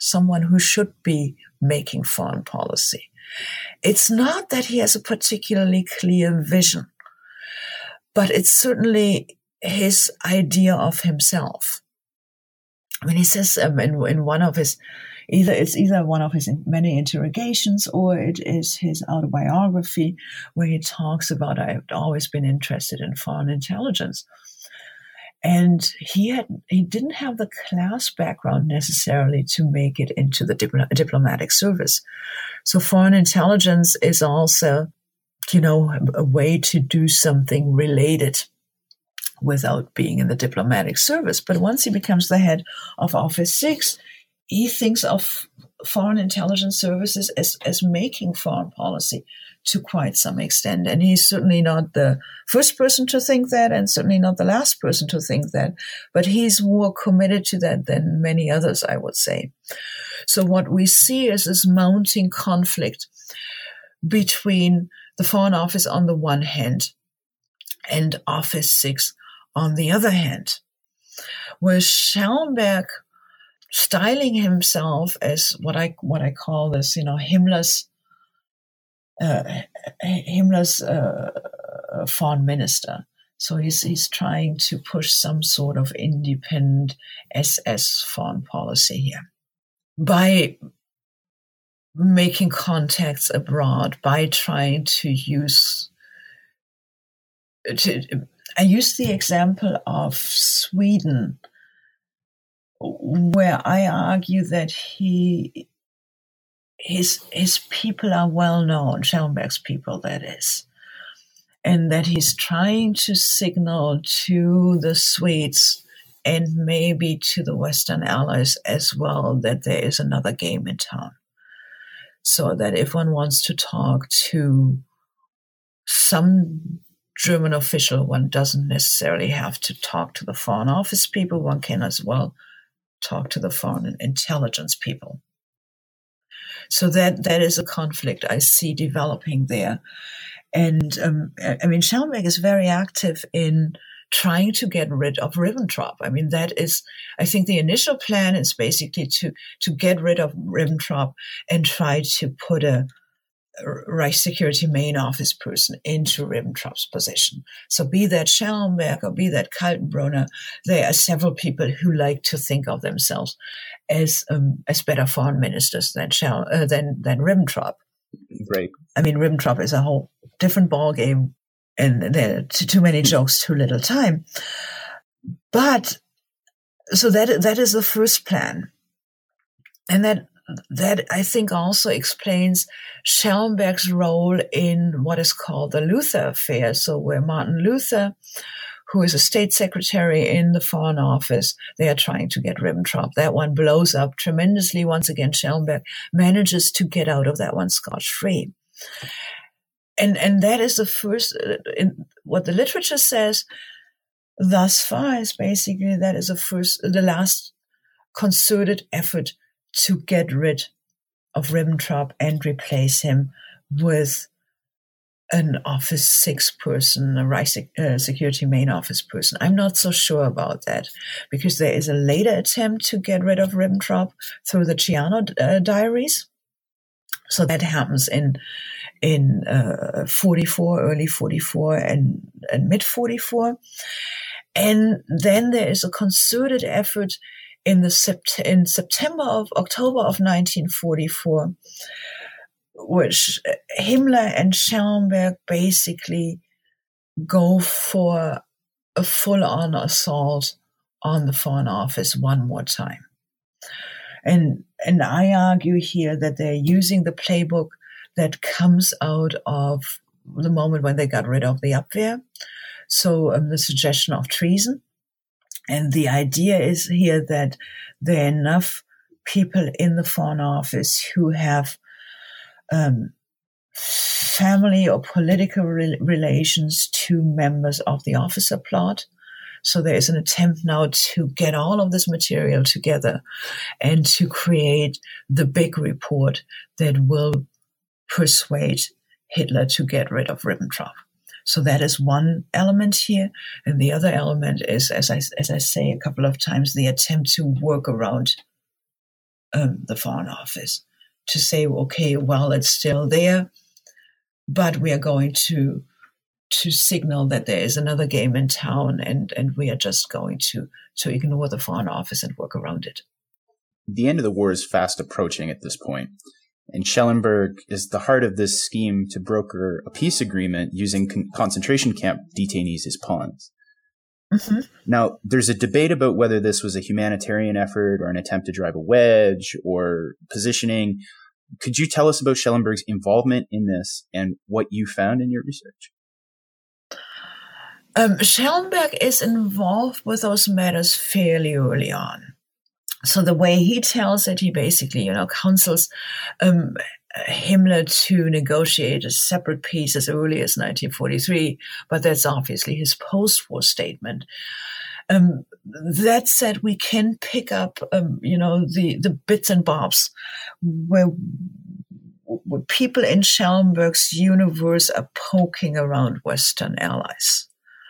someone who should be making foreign policy. It's not that he has a particularly clear vision, but it's certainly his idea of himself. I mean, he says in one of his, either one of his many interrogations or it is his autobiography where he talks about, I've always been interested in foreign intelligence. And he didn't have the class background necessarily to make it into the diplomatic service. So foreign intelligence is also, a way to do something related without being in the diplomatic service. But once he becomes the head of Office 6, he thinks of foreign intelligence services as making foreign policy to quite some extent. And he's certainly not the first person to think that, and certainly not the last person to think that, but he's more committed to that than many others, I would say. So what we see is this mounting conflict between the Foreign Office on the one hand and Office 6 on the other hand, where Schellenberg, styling himself as what I call this, Himmler's foreign minister. So he's trying to push some sort of independent SS foreign policy here by making contacts abroad, by trying to use. I use the example of Sweden, where I argue that his people are well known, Schellenberg's people, that is, and that he's trying to signal to the Swedes and maybe to the Western allies as well that there is another game in town. So that if one wants to talk to some German official, one doesn't necessarily have to talk to the Foreign Office people. One can as well talk to the foreign intelligence people. So that is a conflict I see developing there. And Schellenberg is very active in trying to get rid of Ribbentrop. I mean, I think the initial plan is basically to get rid of Ribbentrop and try to put a Reich Security main office person into Ribbentrop's position. So be that Schellenberg or be that Kaltenbrunner, there are several people who like to think of themselves as better foreign ministers than Ribbentrop. Right. I mean, Ribbentrop is a whole different ballgame, and there are too many jokes, too little time. But so that is the first plan, and that I think also explains Schellenberg's role in what is called the Luther affair. So where Martin Luther, who is a state secretary in the Foreign Office, they are trying to get Ribbentrop. That one blows up tremendously. Once again, Schellenberg manages to get out of that one scotch-free. And that is the first, what the literature says thus far is basically that is the last concerted effort to get rid of Ribbentrop and replace him with an Office 6 person, a Reich Security main office person. I'm not so sure about that, because there is a later attempt to get rid of Ribbentrop through the Ciano diaries. So that happens in 44, early 44 and mid 44. And then there is a concerted effort in October of 1944, which Himmler and Schellenberg basically go for a full-on assault on the Foreign Office one more time. And I argue here that they're using the playbook that comes out of the moment when they got rid of the Abwehr. So the suggestion of treason. And the idea is here that there are enough people in the Foreign Office who have family or political relations to members of the officer plot. So there is an attempt now to get all of this material together and to create the big report that will persuade Hitler to get rid of Ribbentrop. So that is one element here. And the other element is, as I say a couple of times, the attempt to work around the Foreign Office to say, okay, well, it's still there, but we are going to signal that there is another game in town, and we are just going to ignore the Foreign Office and work around it. The end of the war is fast approaching at this point, and Schellenberg is the heart of this scheme to broker a peace agreement using concentration camp detainees as pawns. Mm-hmm. Now, there's a debate about whether this was a humanitarian effort or an attempt to drive a wedge or positioning. Could you tell us about Schellenberg's involvement in this and what you found in your research? Schellenberg is involved with those matters fairly early on. So the way he tells it, he basically, counsels Himmler to negotiate a separate peace as early as 1943, but that's obviously his post-war statement. That said, we can pick up, the bits and bobs where people in Schellenberg's universe are poking around Western allies.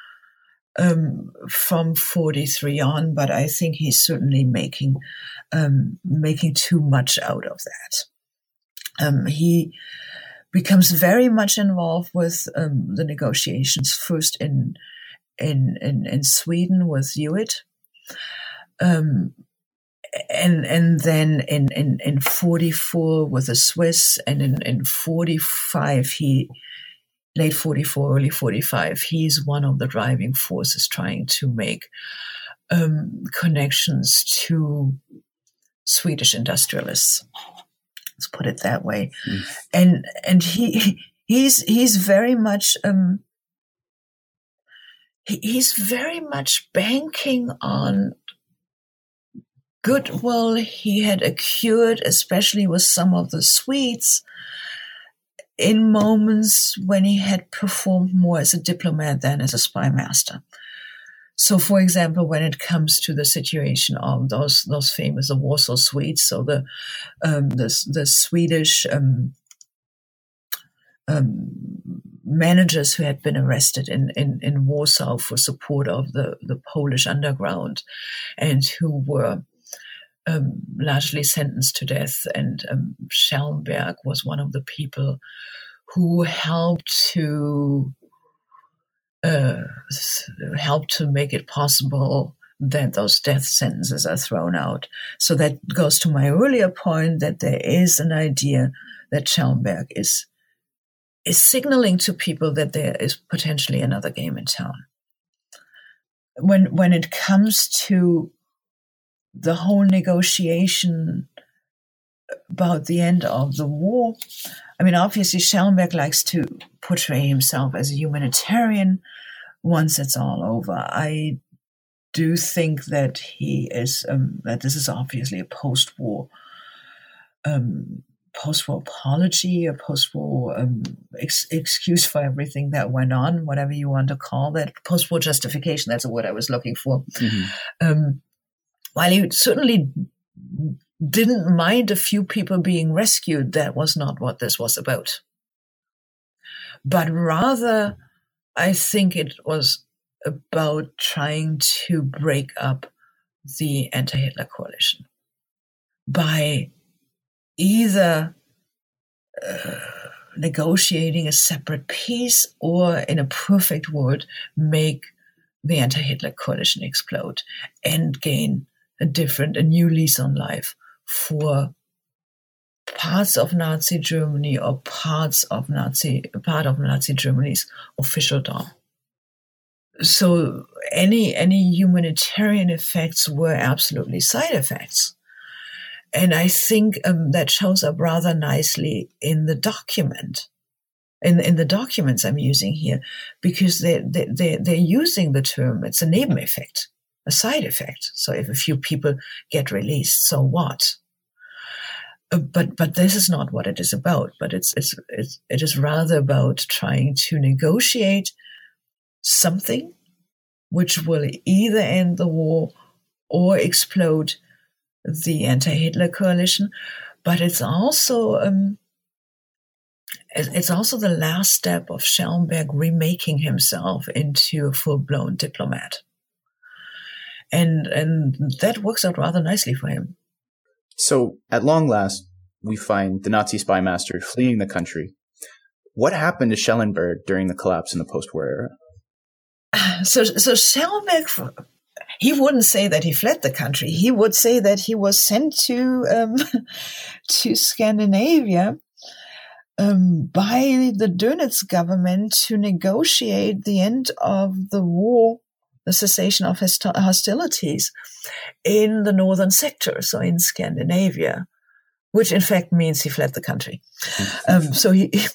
From 43 on, but I think he's certainly making too much out of that. He becomes very much involved with the negotiations, first in Sweden with Hewitt, and then in 44 with the Swiss, and in 45 late 44, early 45, he's one of the driving forces trying to make connections to Swedish industrialists. Let's put it that way. Mm. And he's very much he's very much banking on goodwill he had accrued, especially with some of the Swedes, in moments when he had performed more as a diplomat than as a spy master. So, for example, when it comes to the situation of those famous Warsaw Swedes, so the Swedish managers who had been arrested in Warsaw for support of the Polish underground, and who were largely sentenced to death, and Schellenberg was one of the people who helped to make it possible that those death sentences are thrown out. So that goes to my earlier point that there is an idea that Schellenberg is signaling to people that there is potentially another game in town. When it comes to the whole negotiation about the end of the war, I mean, obviously Schellenberg likes to portray himself as a humanitarian once it's all over. I do think that he is, that this is obviously a post-war apology, a post-war excuse for everything that went on, whatever you want to call that. Post-war justification, that's the word I was looking for. Mm-hmm. While he certainly didn't mind a few people being rescued, that was not what this was about. But rather, I think it was about trying to break up the anti-Hitler coalition by either negotiating a separate peace or, in a perfect world, make the anti-Hitler coalition explode and gain a new lease on life for parts of Nazi Germany or part of Nazi Germany's officialdom. So any humanitarian effects were absolutely side effects. And I think that shows up rather nicely in the document, in the documents I'm using here, because they're using the term, it's a Nebeneffekt, a side effect. So if a few people get released, so what? But this is not what it is about. But it is rather about trying to negotiate something which will either end the war or explode the anti-Hitler coalition. But it's also the last step of Schellenberg remaking himself into a full-blown diplomat. And that works out rather nicely for him. So at long last, we find the Nazi spy master fleeing the country. What happened to Schellenberg during the collapse in the post-war era? So Schellenberg, he wouldn't say that he fled the country. He would say that he was sent to Scandinavia by the Dönitz government to negotiate the end of the war, the cessation of hostilities in the northern sector, so in Scandinavia, which in fact means he fled the country. So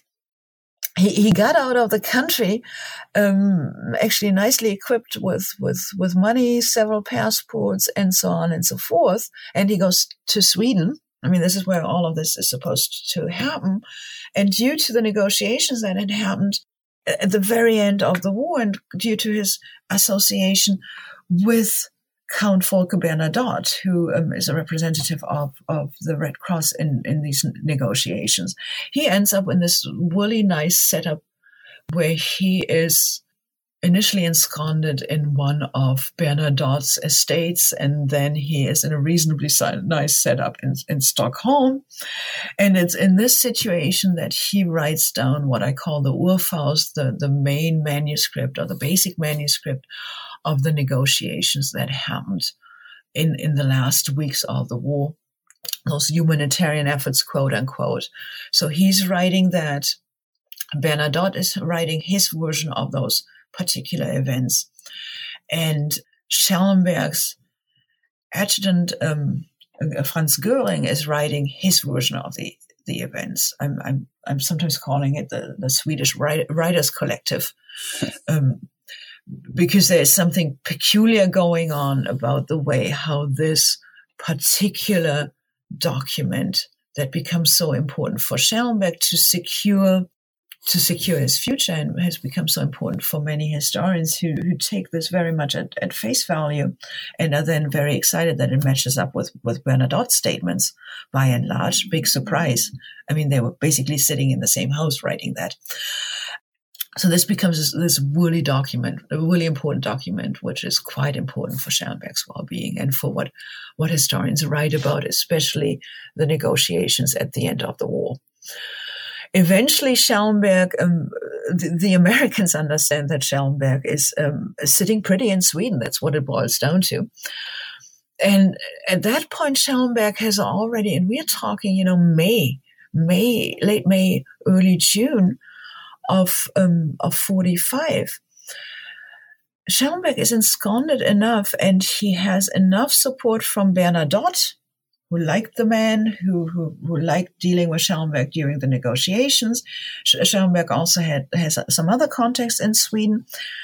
he got out of the country, actually nicely equipped with money, several passports, and so on and so forth. And he goes to Sweden. I mean, this is where all of this is supposed to happen. And due to the negotiations that had happened at the very end of the war, and due to his association with Count Volker Bernadotte, who is a representative of the Red Cross in these negotiations, he ends up in this really nice setup where he is initially ensconced in one of Bernadotte's estates, and then he is in a reasonably nice setup in Stockholm. And it's in this situation that he writes down what I call the Urfaust, the main manuscript or the basic manuscript of the negotiations that happened in the last weeks of the war, those humanitarian efforts, quote unquote. So he's writing that. Bernadotte is writing his version of those particular events. And Schellenberg's adjutant, Franz Göring, is writing his version of the events. I'm sometimes calling it the Swedish Writers Collective, because there's something peculiar going on about the way how this particular document that becomes so important for Schellenberg to secure his future, and has become so important for many historians who take this very much at face value, and are then very excited that it matches up with Bernadotte's statements by and large. Big surprise. I mean, they were basically sitting in the same house writing that. So this becomes this really important document, which is quite important for Schellenberg's well-being and for what historians write about, especially the negotiations at the end of the war. Eventually, Schellenberg, the Americans understand that Schellenberg is sitting pretty in Sweden. That's what it boils down to. And at that point, Schellenberg has already, and we're talking, late May, early June of 45. Schellenberg is ensconced enough, and he has enough support from Bernadotte, who liked the man, who liked dealing with Schellenberg during the negotiations. Schellenberg also has some other contacts in Sweden.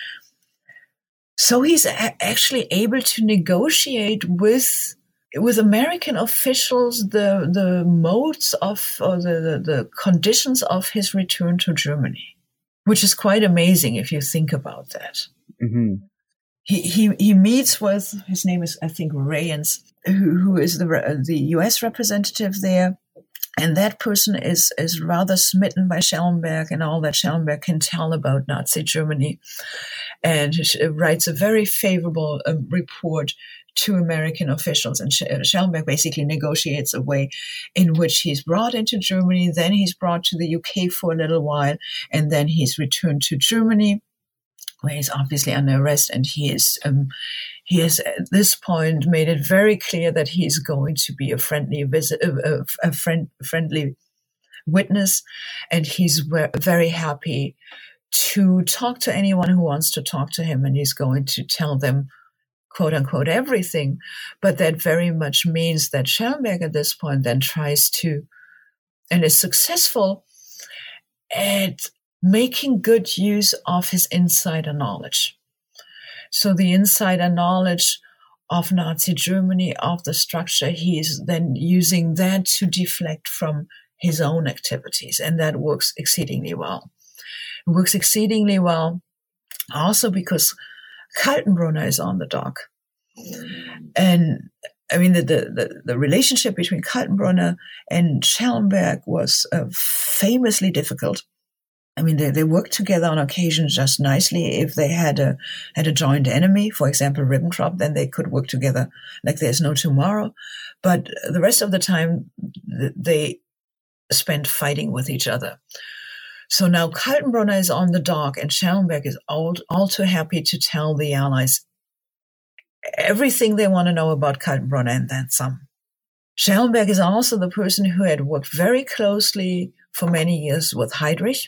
So he's actually able to negotiate with American officials the modes of, or the conditions of his return to Germany, which is quite amazing if you think about that. Mm-hmm. He meets with, his name is, I think, Rayens, who is the U.S. representative there. And that person is rather smitten by Schellenberg and all that Schellenberg can tell about Nazi Germany, and writes a very favorable report to American officials. And Schellenberg basically negotiates a way in which he's brought into Germany, then he's brought to the UK for a little while, and then he's returned to Germany, where he's obviously under arrest, and he has at this point made it very clear that he's going to be a friendly friendly witness, and he's very happy to talk to anyone who wants to talk to him, and he's going to tell them, quote unquote, everything. But that very much means that Schellenberg at this point then tries to, and is successful at making good use of his insider knowledge. So the insider knowledge of Nazi Germany, of the structure, he is then using that to deflect from his own activities. And that works exceedingly well. It works exceedingly well also because Kaltenbrunner is on the dock. And I mean, the relationship between Kaltenbrunner and Schellenberg was famously difficult. I mean, they worked together on occasion just nicely. If they had a joint enemy, for example, Ribbentrop, then they could work together like there's no tomorrow. But the rest of the time, they spent fighting with each other. So now Kaltenbrunner is on the dock, and Schellenberg is all too happy to tell the Allies everything they want to know about Kaltenbrunner and then some. Schellenberg is also the person who had worked very closely for many years with Heydrich,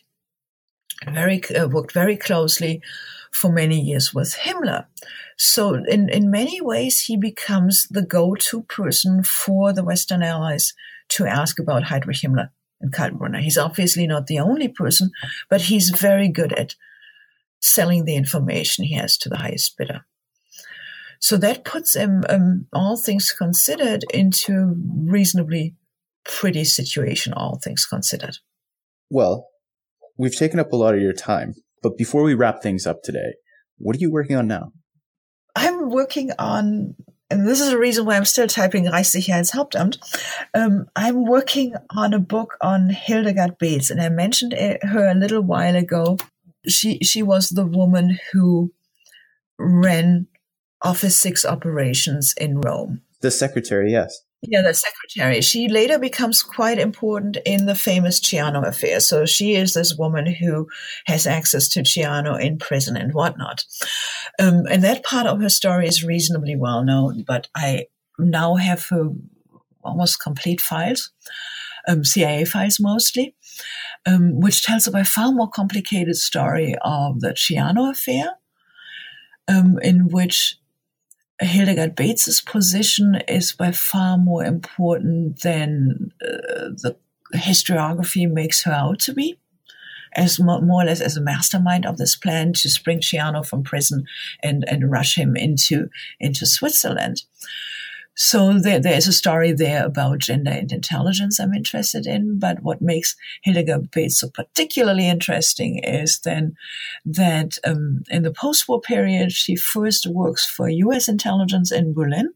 worked very closely for many years with Himmler. So in many ways, he becomes the go-to person for the Western Allies to ask about Heinrich Himmler and Kaltenbrunner. He's obviously not the only person, but he's very good at selling the information he has to the highest bidder. So that puts him, all things considered, into reasonably pretty situation, all things considered. Well, we've taken up a lot of your time, but before we wrap things up today, what are you working on now? I'm working on, and this is the reason why I'm still typing Reichssicherheitshauptamt, I'm working on a book on Hildegard Beetz, and I mentioned her a little while ago. She was the woman who ran Office 6 operations in Rome. The secretary, yes. Yeah, the secretary. She later becomes quite important in the famous Ciano affair. So she is this woman who has access to Ciano in prison and whatnot. And that part of her story is reasonably well known, but I now have her almost complete files, CIA files mostly, which tells a by far more complicated story of the Ciano affair, in which Hildegard Beetz's position is by far more important than the historiography makes her out to be, as more or less as a mastermind of this plan to spring Ciano from prison and rush him into Switzerland. So there is a story there about gender and intelligence I'm interested in, but what makes Hildegard Beetz so particularly interesting is then that in the post-war period, she first works for U.S. intelligence in Berlin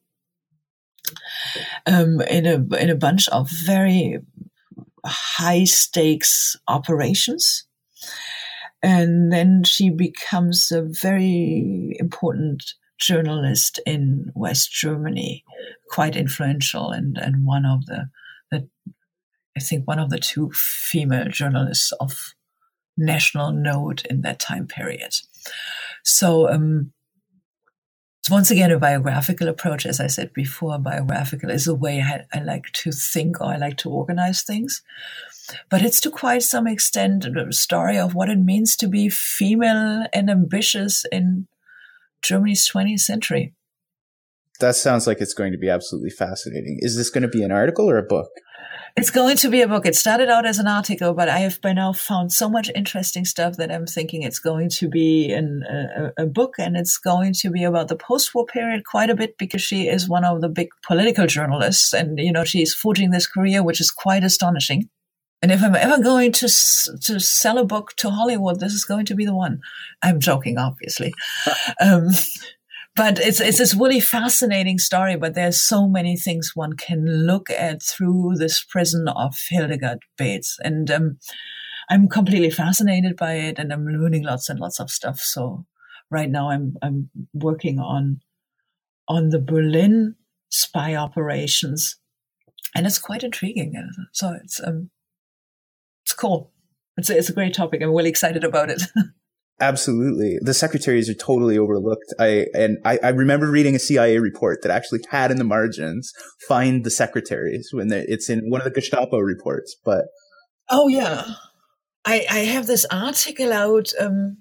in a bunch of very high-stakes operations. And then she becomes a very important journalist in West Germany, quite influential, and one of the I think one of the two female journalists of national note in that time period. So it's once again a biographical approach. As I said before, biographical is a way I like to think, or I like to organize things. But it's to quite some extent a story of what it means to be female and ambitious in Germany's 20th century. That sounds like it's going to be absolutely fascinating. Is this going to be an article or a book? It's going to be a book. It started out as an article, but I have by now found so much interesting stuff that I'm thinking it's going to be a book, and it's going to be about the post-war period quite a bit, because she is one of the big political journalists, and she's forging this career, which is quite astonishing. And if I'm ever going to sell a book to Hollywood, this is going to be the one. I'm joking, obviously. But it's this really fascinating story, but there's so many things one can look at through this prism of Hildegard Beetz. And I'm completely fascinated by it, and I'm learning lots and lots of stuff. So right now I'm working on the Berlin spy operations, and it's quite intriguing. So it's cool. It's a great topic. I'm really excited about it. Absolutely. The secretaries are totally overlooked. I remember reading a CIA report that actually had in the margins, find the secretaries, when it's in one of the Gestapo reports. But oh yeah, I have this article out on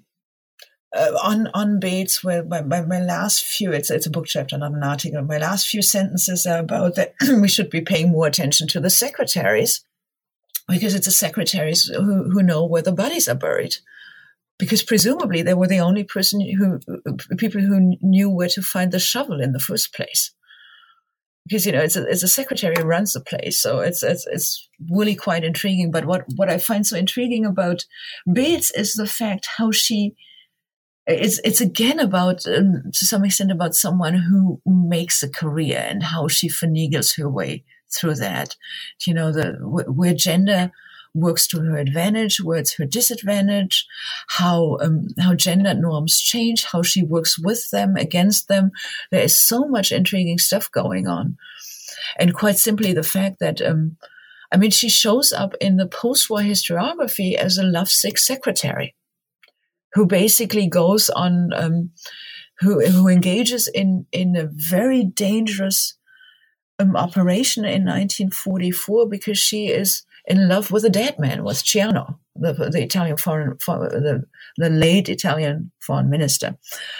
Beetz where my last few, it's a book chapter, not an article. My last few sentences are about that we should be paying more attention to the secretaries, because it's the secretaries who know where the bodies are buried. Because presumably they were the only people who knew where to find the shovel in the first place. Because it's a secretary who runs the place, so it's really quite intriguing. But what I find so intriguing about Beetz is the fact how it's again about to some extent about someone who makes a career and how she finagles her way through that. Where gender works to her advantage, where it's her disadvantage, how gender norms change, how she works with them, against them. There is so much intriguing stuff going on. And quite simply the fact that, she shows up in the post-war historiography as a lovesick secretary who basically goes on, who engages in a very dangerous operation in 1944 because she is in love with a dead man, with Ciano, the Italian the late Italian foreign minister.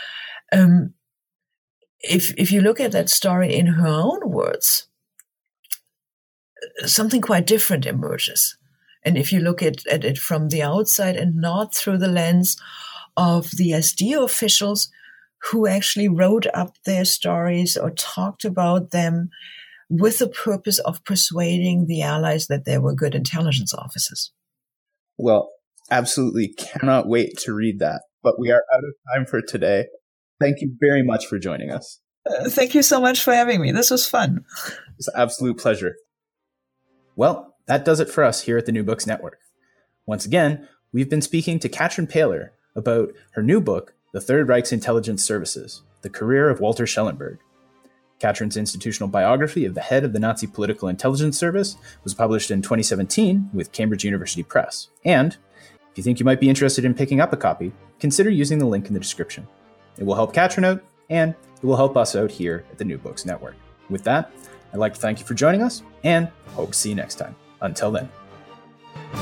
If you look at that story in her own words, something quite different emerges. And if you look at it from the outside and not through the lens of the SD officials who actually wrote up their stories or talked about them with the purpose of persuading the Allies that they were good intelligence officers. Well, absolutely cannot wait to read that. But we are out of time for today. Thank you very much for joining us. Thank you so much for having me. This was fun. It's an absolute pleasure. Well, that does it for us here at the New Books Network. Once again, we've been speaking to Katrin Paehler about her new book, The Third Reich's Intelligence Services, The Career of Walter Schellenberg. Katrin's institutional biography of the head of the Nazi Political Intelligence Service was published in 2017 with Cambridge University Press. And if you think you might be interested in picking up a copy, consider using the link in the description. It will help Katrin out, and it will help us out here at the New Books Network. With that, I'd like to thank you for joining us, and hope to see you next time. Until then.